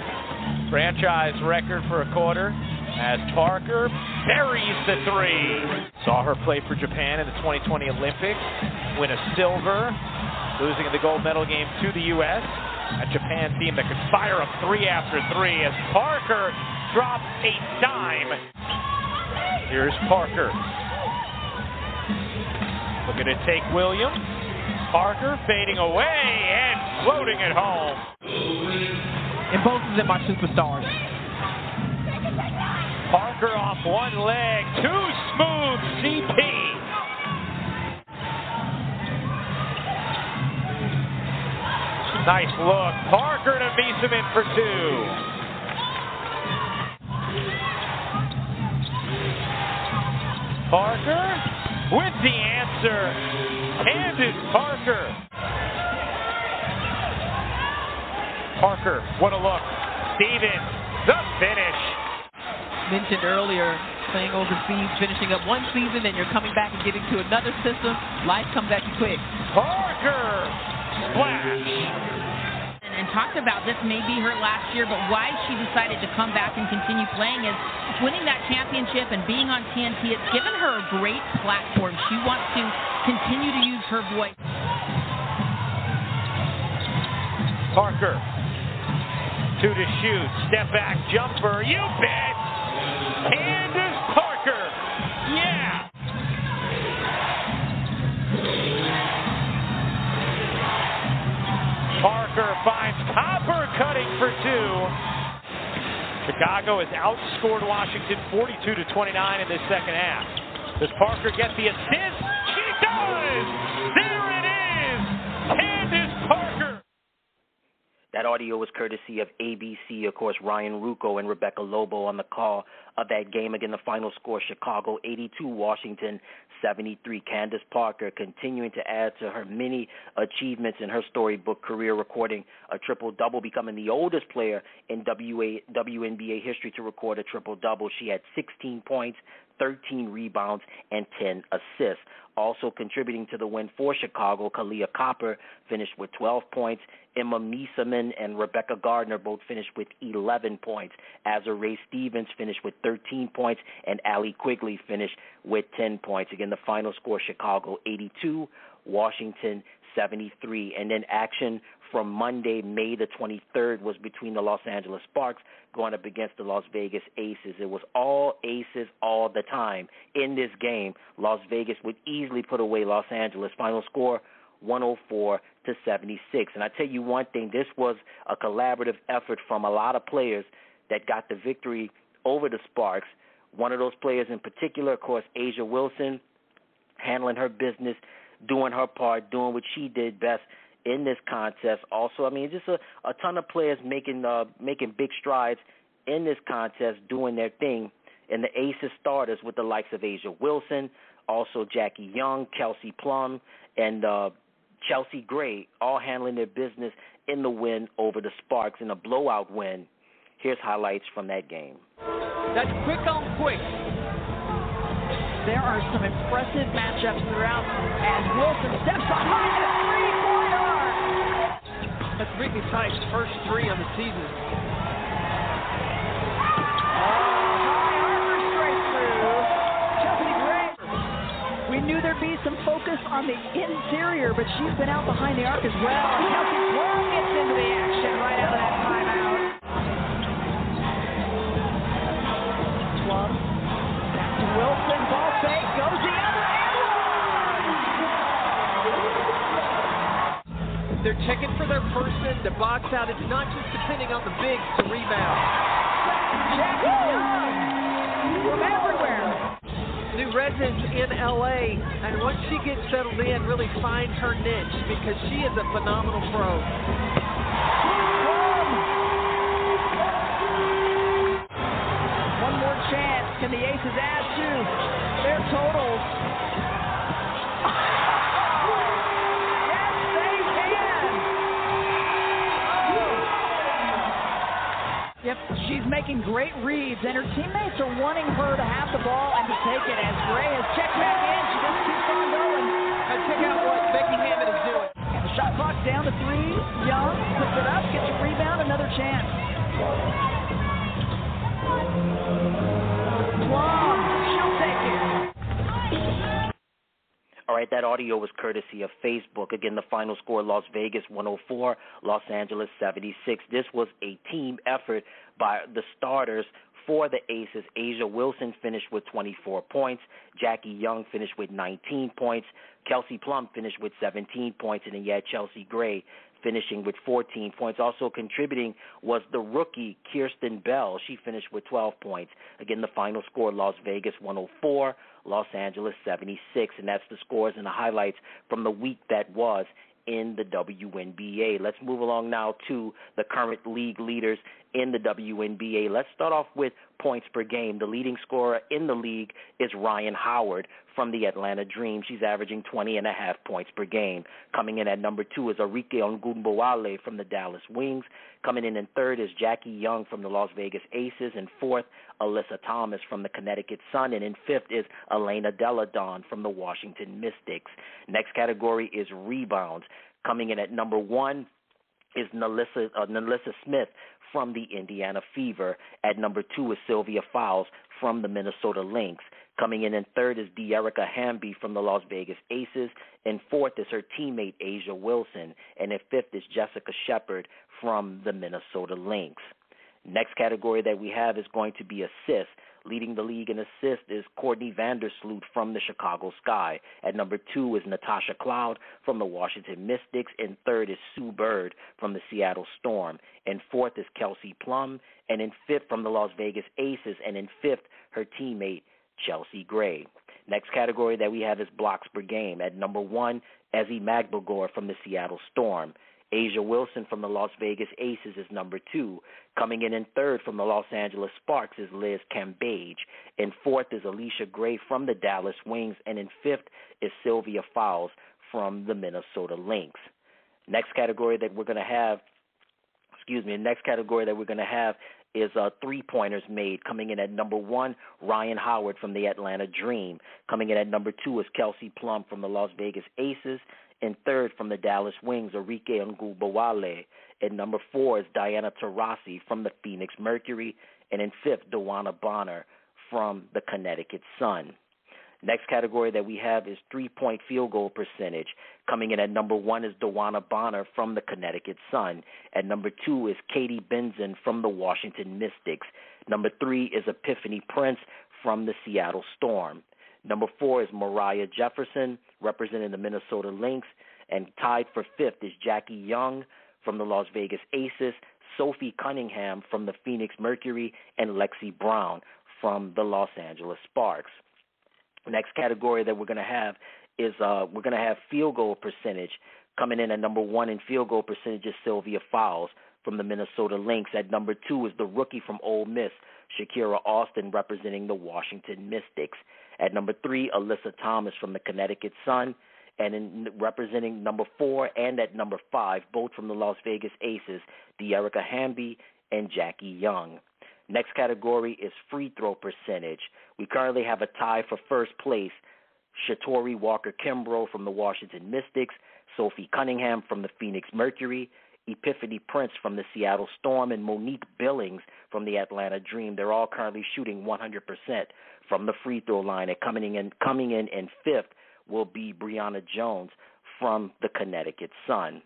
Franchise record for a quarter as Parker buries the three. Saw her play for Japan in the twenty twenty Olympics, win a silver, losing in the gold medal game to the U S A Japan team that could fire up three after three as Parker drops a dime. Here's Parker. Looking to take Williams. Parker fading away and floating it home. And both of them are superstars. Parker off one leg. Too smooth, C P. Nice look. Parker to Meeseman for two. Parker with the answer. Candace Parker. Parker, what a look. Stevens, the finish. Mentioned earlier, playing overseas, finishing up one season, then you're coming back and getting to another system. Life comes at you quick. Parker, splash. And talked about this may be her last year, but why she decided to come back and continue playing is winning that championship and being on T N T. It's given her a great platform. She wants to continue to use her voice. Parker, two to shoot, step back jumper, you bet. Candace Parker, yeah. Parker finds Copper cutting for two. Chicago has outscored Washington forty-two to twenty-nine in this second half. Does Parker get the assist? She does! There it is! Candace Parker! That audio was courtesy of A B C, of course, Ryan Rucco and Rebecca Lobo on the call of that game. Again, the final score, Chicago eighty-two, Washington seventy-three. Candace Parker continuing to add to her many achievements in her storybook career, recording a triple-double, becoming the oldest player in W N B A history to record a triple-double. She had sixteen points, thirteen rebounds, and ten assists. Also contributing to the win for Chicago, Kalia Copper finished with twelve points. Emma Meeseman and Rebecca Gardner both finished with eleven points. Azurá Stevens finished with thirteen points, and Allie Quigley finished with ten points. Again, the final score, Chicago eighty-two, Washington seventy-three. And then action from Monday, May the twenty-third, was between the Los Angeles Sparks going up against the Las Vegas Aces. It was all aces all the time in this game. Las Vegas would easily put away Los Angeles. Final score, one oh four to seventy-six. And I tell you one thing, this was a collaborative effort from a lot of players that got the victory over the Sparks. One of those players in particular, of course, A'ja Wilson, handling her business, doing her part, doing what she did best in this contest. Also, I mean, just a, a ton of players making uh, making big strides in this contest, doing their thing. And the Aces starters with the likes of A'ja Wilson, also Jackie Young, Kelsey Plum, and uh, Chelsea Gray, all handling their business in the win over the Sparks in a blowout win. Here's highlights from that game. That's quick on quick. There are some impressive matchups throughout as Wilson steps behind the three-pointer arc. That's Whitney Pike's first three on the season. We knew there'd be some focus on the interior, but she's been out behind the arc as well. And Kelsey Plum gets into the action right out of that timeout. Plum, back to Wilson, ball fake, goes the other end. They're checking for their person to box out. It's not just depending on the bigs to rebound. Jackie Young from everywhere. New residence in L A, and once she gets settled in, really find her niche because she is a phenomenal pro. One more chance. Can the Aces add to their totals? Yes, they can. Yep, she's making great reads, and her teammates are wanting her to have the ball and to take it as Gray has checked back in. She just keeps on going. Now check out what Becky Hammond is doing. And the shot clock's down to three. Young puts it up, gets a rebound, another chance. Plum, she'll take it. All right, that audio was courtesy of Facebook. Again, the final score, Las Vegas one oh four, Los Angeles seventy-six. This was a team effort by the starters for the Aces. A'ja Wilson finished with twenty-four points. Jackie Young finished with nineteen points. Kelsey Plum finished with seventeen points. And then you had Chelsea Gray finishing with fourteen points. Also contributing was the rookie Kirsten Bell. She finished with twelve points. Again, the final score, Las Vegas one oh four, Los Angeles seventy-six, and that's the scores and the highlights from the week that was in the W N B A. Let's move along now to the current league leaders in the W N B A. Let's start off with points per game. The leading scorer in the league is Ryan Howard from the Atlanta Dream. She's averaging twenty and a half points per game. Coming in at number two is Arike Ogunbowale from the Dallas Wings. Coming in in third is Jackie Young from the Las Vegas Aces. And fourth, Alyssa Thomas from the Connecticut Sun. And in fifth is Elena Deladon from the Washington Mystics. Next category is rebounds. Coming in at number one is Nalissa, uh, Nalissa Smith from the Indiana Fever. At number two is Sylvia Fowles from the Minnesota Lynx. Coming in in third is De'Erica Hamby from the Las Vegas Aces. In fourth is her teammate Asia Wilson. And in fifth is Jessica Shepard from the Minnesota Lynx. Next category that we have is going to be assists. Leading the league in assists is Courtney Vandersloot from the Chicago Sky. At number two is Natasha Cloud from the Washington Mystics. In third is Sue Bird from the Seattle Storm. In fourth is Kelsey Plum. And in fifth from the Las Vegas Aces. And in fifth, her teammate Chelsea Gray. Next category that we have is blocks per game. At number one, Ezi Magbegor from the Seattle Storm. Asia Wilson from the Las Vegas Aces is number two. Coming in in third from the Los Angeles Sparks is Liz Cambage. In fourth is Alicia Gray from the Dallas Wings. And in fifth is Sylvia Fowles from the Minnesota Lynx. Next category that we're going to have, excuse me, the next category that we're going to have is uh, three-pointers made. Coming in at number one, Ryan Howard from the Atlanta Dream. Coming in at number two is Kelsey Plum from the Las Vegas Aces. In third from the Dallas Wings, Arike Ogunbowale. At number four is Diana Taurasi from the Phoenix Mercury. And in fifth, DeWanna Bonner from the Connecticut Sun. Next category that we have is three-point field goal percentage. Coming in at number one is DeWanna Bonner from the Connecticut Sun. At number two is Katie Benzan from the Washington Mystics. Number three is Epiphany Prince from the Seattle Storm. Number four is Mariah Jefferson, representing the Minnesota Lynx. And tied for fifth is Jackie Young from the Las Vegas Aces, Sophie Cunningham from the Phoenix Mercury, and Lexi Brown from the Los Angeles Sparks. Next category that we're going to have is uh, we're going to have field goal percentage. Coming in at number one in field goal percentage is Sylvia Fowles from the Minnesota Lynx. At number two is the rookie from Ole Miss, Shakira Austin, representing the Washington Mystics. At number three, Alyssa Thomas from the Connecticut Sun. And in representing number four and at number five, both from the Las Vegas Aces, De'Erica Hamby and Jackie Young. Next category is free throw percentage. We currently have a tie for first place. Shatori Walker-Kimbrough from the Washington Mystics, Sophie Cunningham from the Phoenix Mercury, Epiphany Prince from the Seattle Storm, and Monique Billings from the Atlanta Dream. They're all currently shooting one hundred percent from the free throw line. And coming in, coming in in fifth will be Brianna Jones from the Connecticut Sun.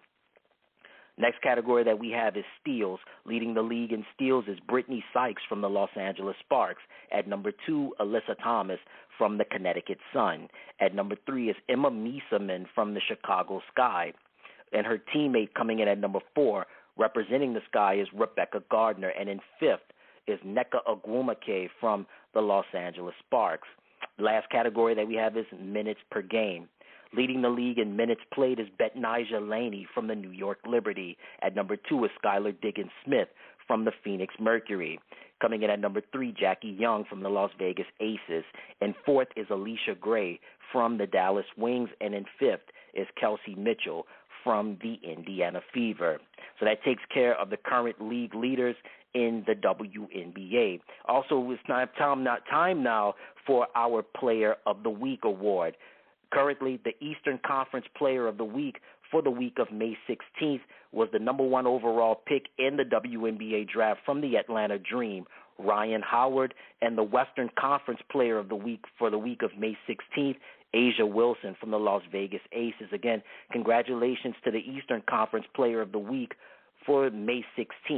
Next category that we have is steals. Leading the league in steals is Brittany Sykes from the Los Angeles Sparks. At number two, Alyssa Thomas from the Connecticut Sun. At number three is Emma Mieseman from the Chicago Sky. And her teammate coming in at number four, representing the Sky, is Rebecca Gardner. And in fifth is Nneka Ogwumike from the Los Angeles Sparks. The last category that we have is minutes per game. Leading the league in minutes played is Betnijah Laney from the New York Liberty. At number two is Skylar Diggins-Smith from the Phoenix Mercury. Coming in at number three, Jackie Young from the Las Vegas Aces. And fourth is Alicia Gray from the Dallas Wings. And in fifth is Kelsey Mitchell from the Indiana Fever. So that takes care of the current league leaders in the W N B A. Also, it's not time, not time now for our Player of the Week award. Currently, the Eastern Conference Player of the Week for the week of May sixteenth was the number one overall pick in the W N B A draft from the Atlanta Dream, Ryan Howard, and the Western Conference Player of the Week for the week of May sixteenth, Asia Wilson from the Las Vegas Aces. Again, congratulations to the Eastern Conference Player of the Week for May sixteenth,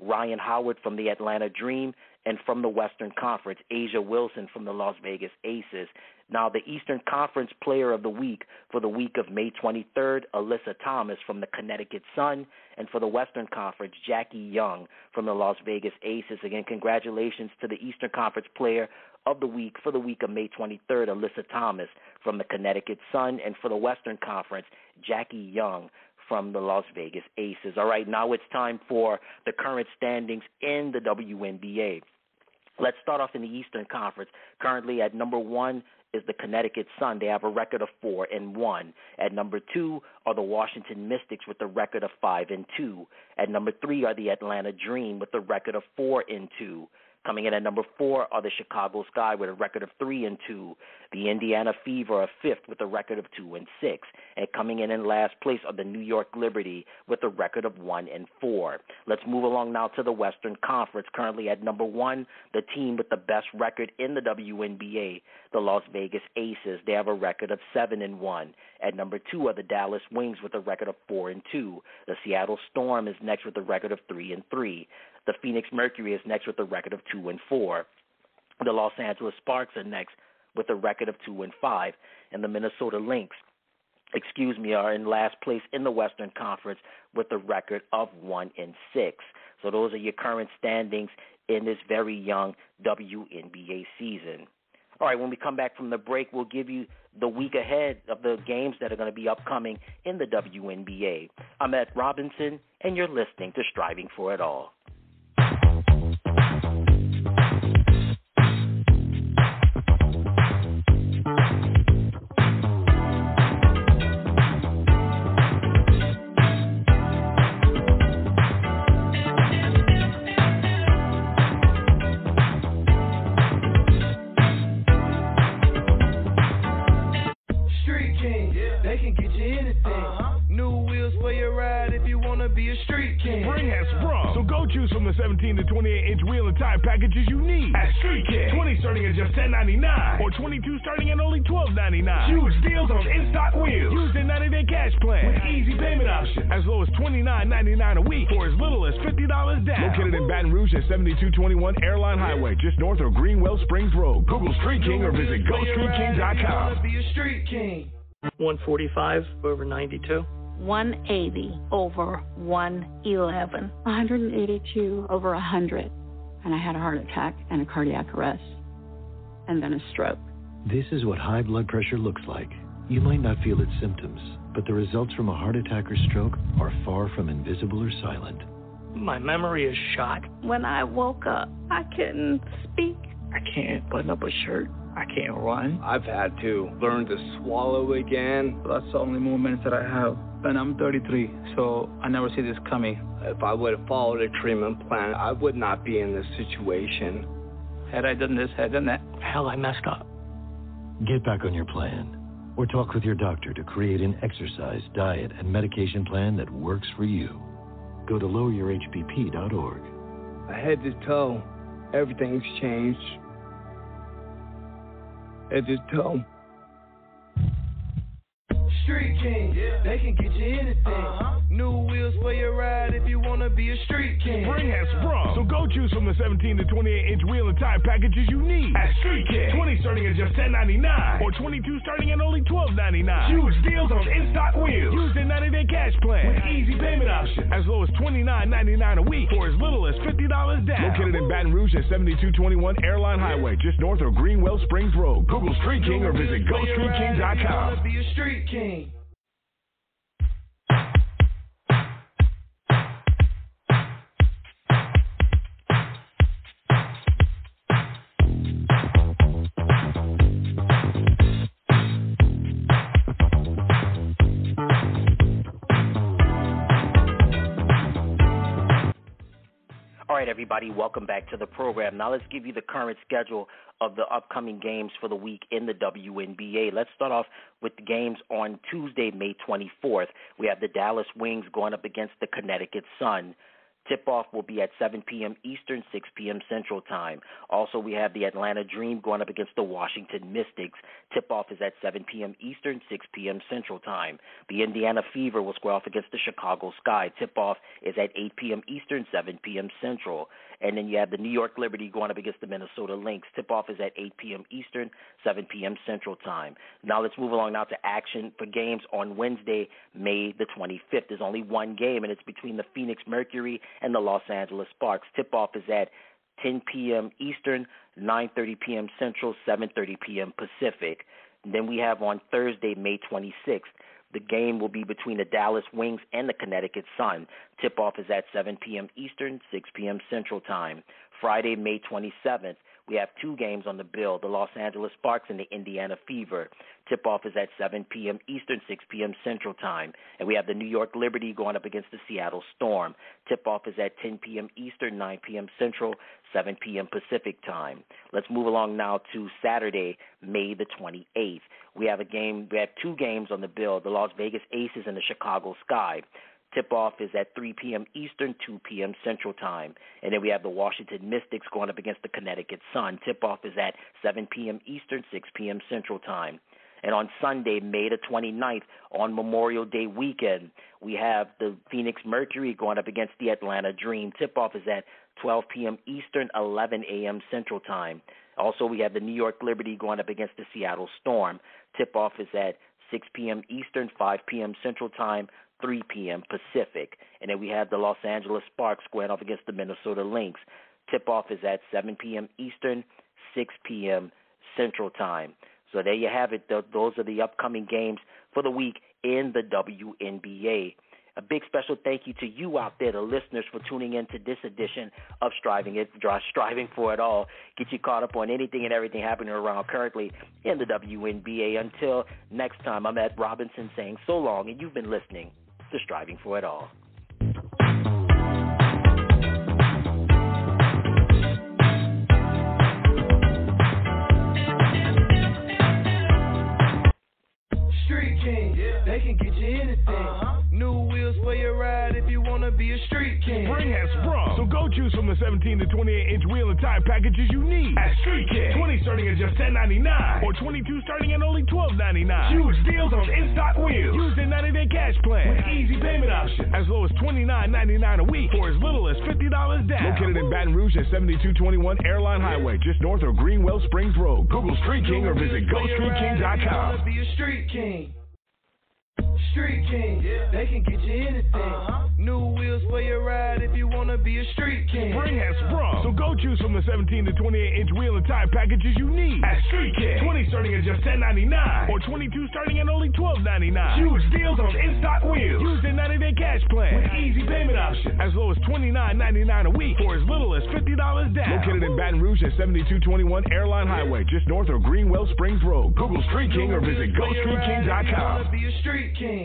Ryan Howard from the Atlanta Dream, and from the Western Conference, Asia Wilson from the Las Vegas Aces. Now, the Eastern Conference Player of the Week for the week of May twenty-third, Alyssa Thomas from the Connecticut Sun, and for the Western Conference, Jackie Young from the Las Vegas Aces. Again, congratulations to the Eastern Conference Player of the Week for the week of May twenty-third, Alyssa Thomas from the Connecticut Sun, and for the Western Conference, Jackie Young from the Las Vegas Aces. All right, now it's time for the current standings in the W N B A. Let's start off in the Eastern Conference. Currently at number one is the Connecticut Sun. They have a record of four and one. At number two are the Washington Mystics with a record of five and two. At number three are the Atlanta Dream with a record of four and two. Coming in at number four are the Chicago Sky with a record of three and two. The Indiana Fever are fifth with a record of two and six. And coming in in last place are the New York Liberty with a record of one and four. Let's move along now to the Western Conference. Currently at number one, the team with the best record in the W N B A, the Las Vegas Aces. They have a record of seven and one. At number two are the Dallas Wings with a record of four and two. The Seattle Storm is next with a record of three and three. The Phoenix Mercury is next with a record of two and four. The Los Angeles Sparks are next with a record of two and five, and the Minnesota Lynx, excuse me, are in last place in the Western Conference with a record of one and six. So those are your current standings in this very young W N B A season. All right, when we come back from the break, we'll give you the week ahead of the games that are going to be upcoming in the W N B A. I'm Ed Robinson, and you're listening to Striving for It All. From the seventeen to twenty-eight inch wheel and tire packages you need at Street King. twenty starting at just ten ninety-nine or twenty-two starting at only twelve ninety-nine. Huge deals on in-stock wheels. Use their ninety day cash plan with easy payment options as low as twenty-nine ninety-nine a week or as little as fifty dollars down. Located in Baton Rouge at seventy-two twenty-one Airline Highway, just north of Greenwell Springs Road. Google Street King or visit go street king dot com. Be a Street King. one forty-five over ninety-two. one eighty over one eleven. one eighty-two over one hundred. And I had a heart attack and a cardiac arrest. And then a stroke. This is what high blood pressure looks like. You might not feel its symptoms, but the results from a heart attack or stroke are far from invisible or silent. My memory is shot. When I woke up, I couldn't speak. I can't button up a shirt. I can't run. I've had to learn to swallow again. That's the only moments that I have. And I'm thirty-three, so I never see this coming. If I would have followed a treatment plan, I would not be in this situation. Had I done this, had I done that, hell, I messed up. Get back on your plan, or talk with your doctor to create an exercise, diet, and medication plan that works for you. Go to lower your H B P dot org. Head to toe, everything's changed. Head to toe. Street King, yeah. They can get you anything. Uh-huh. New wheels for your ride if you want to be a Street King. Spring has sprung, so go choose from the seventeen to twenty-eight inch wheel and tire packages you need at Street King. twenty starting at just ten ninety-nine or twenty-two starting at only twelve ninety-nine. Huge deals on in-stock wheels. Use their ninety day cash plan with easy payment options as low as twenty-nine ninety-nine a week or as little as fifty dollars down. Located in Baton Rouge at seventy-two twenty-one Airline Highway, just north of Greenwell Springs Road. Google Street King or visit go street king dot com. Be a Street King. All right, everybody, welcome back to the program. Now let's give you the current schedule of the upcoming games for the week in the W N B A. Let's start off with the games on Tuesday, May twenty-fourth. We have the Dallas Wings going up against the Connecticut Sun. Tip-off will be at seven p.m. Eastern, six p.m. Central Time. Also, we have the Atlanta Dream going up against the Washington Mystics. Tip-off is at seven p.m. Eastern, six p.m. Central Time. The Indiana Fever will square off against the Chicago Sky. Tip-off is at eight p.m. Eastern, seven p.m. Central. And then you have the New York Liberty going up against the Minnesota Lynx. Tip-off is at eight p.m. Eastern, seven p.m. Central Time. Now let's move along now to action for games on Wednesday, May the twenty-fifth. There's only one game, and it's between the Phoenix Mercury and the Los Angeles Sparks. Tip-off is at ten p.m. Eastern, nine thirty p.m. Central, seven thirty p.m. Pacific. And then we have on Thursday, May twenty-sixth, the game will be between the Dallas Wings and the Connecticut Sun. Tip-off is at seven p.m. Eastern, six p.m. Central Time. Friday, May twenty-seventh, we have two games on the bill, the Los Angeles Sparks and the Indiana Fever. Tip-off is at seven p.m. Eastern, six p.m. Central Time. And we have the New York Liberty going up against the Seattle Storm. Tip-off is at ten p.m. Eastern, nine p.m. Central, seven p.m. Pacific Time. Let's move along now to Saturday, May the twenty-eighth. We have a game, we have two games on the bill, the Las Vegas Aces and the Chicago Sky. Tip-off is at three p.m. Eastern, two p.m. Central Time. And then we have the Washington Mystics going up against the Connecticut Sun. Tip-off is at seven p.m. Eastern, six p.m. Central Time. And on Sunday, May the twenty-ninth, on Memorial Day weekend, we have the Phoenix Mercury going up against the Atlanta Dream. Tip-off is at twelve p.m. Eastern, eleven a.m. Central Time. Also, we have the New York Liberty going up against the Seattle Storm. Tip-off is at six p.m. Eastern, five p.m. Central Time, three p.m. Pacific. And then we have the Los Angeles Sparks squaring off against the Minnesota Lynx. Tip-off is at seven p.m. Eastern, six p.m. Central Time. So there you have it. Those are the upcoming games for the week in the W N B A. A big special thank you to you out there, the listeners, for tuning in to this edition of Striving It, Striving for It All. Get you caught up on anything and everything happening around currently in the W N B A. Until next time, I'm Ed Robinson saying so long, and you've been listening to Striving for It All. Street King, yeah. They can get you anything. Uh-huh. New wheels for your ride if you want to be a street king. Spring has sprung, so go choose from the seventeen to twenty-eight inch wheel and tire packages you need at Street King. twenty starting at just ten ninety-nine or twenty-two starting at only twelve ninety-nine. Huge deals on in-stock wheels. Use their ninety day cash plan with easy payment options as low as twenty-nine ninety-nine a week or as little as fifty dollars down. Located in Baton Rouge at seventy-two twenty-one Airline Highway, just north of Greenwell Springs Road. Google Street King or visit go street king dot com. Be a street king. Street King, yeah. They can get you anything. Uh-huh. New wheels for your ride if you want to be a street king. Spring has sprung, so go choose from the seventeen to twenty-eight inch wheel and tire packages you need at Street King. twenty starting at just ten ninety-nine or twenty-two starting at only twelve ninety-nine. Huge deals on in-stock wheels. Use their ninety day cash plan with easy payment options as low as twenty-nine ninety-nine a week or as little as fifty dollars down. Located in Baton Rouge at seventy-two twenty-one Airline Highway, just north of Greenwell Springs Road. Google Street King or visit go street king dot com. Be a street king.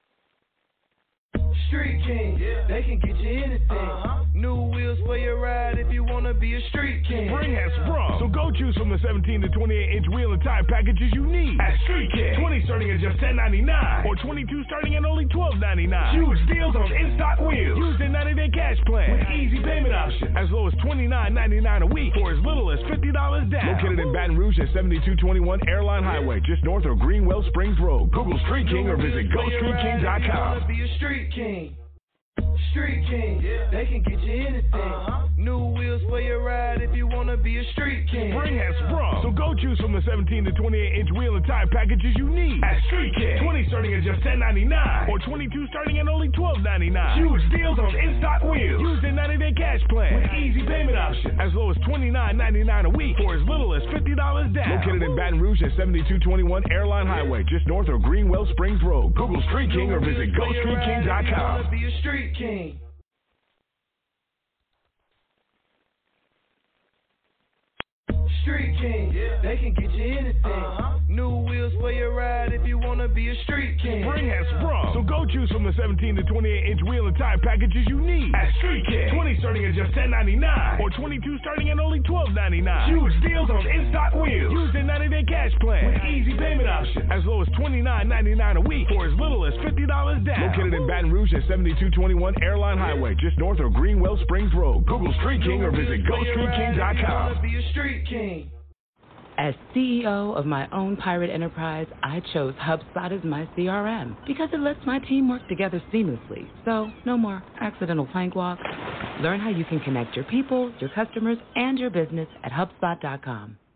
Street King, yeah. They can get you anything. Uh-huh. New wheels for your ride if you want to be a street king. Spring has sprung, so go choose from the seventeen to twenty-eight inch wheel and tire packages you need at Street King. twenty starting at just ten ninety-nine or twenty-two starting at only twelve ninety-nine. Huge deals on in-stock wheels. Use their ninety day cash plan with easy payment options as low as twenty-nine ninety-nine a week or as little as fifty dollars down. Located in Baton Rouge at seventy-two twenty-one Airline Highway, just north of Greenwell Springs Road. Google Street King or visit go street king dot com. Be a street king. Street King, yeah. They can get you anything. Uh-huh. New wheels for your ride if you want to be a street king. Spring has sprung, so go choose from the seventeen to twenty-eight inch wheel and tire packages you need at Street King. twenty starting at just ten ninety-nine or twenty-two starting at only twelve ninety-nine. Huge deals on in-stock wheels. Use their ninety day cash plan with easy payment options as low as twenty-nine ninety-nine a week or as little as fifty dollars down. Located in Baton Rouge at seventy-two twenty-one Airline Highway, just north of Greenwell Springs Road. Google Street King or visit go street king dot com. Be a street king. Street King, yeah. They can get you anything. Uh-huh. New wheels for your ride if you wanna be a street king. Spring has sprung, so go choose from the seventeen to twenty-eight inch wheel and tire packages you need at Street King. twenty starting at just ten ninety-nine, or twenty-two starting at only twelve ninety-nine. Huge deals on in-stock wheels. Use their ninety day cash plan with easy payment options as low as twenty-nine ninety-nine a week or as little as fifty dollars down. Located in Baton Rouge at seventy-two twenty-one Airline Highway, just north of Greenwell Springs Road. Google Street King or visit go street king dot com. Be a street king. As C E O of my own pirate enterprise, I chose HubSpot as my C R M because it lets my team work together seamlessly. So, no more accidental plank walks. Learn how you can connect your people, your customers, and your business at HubSpot dot com.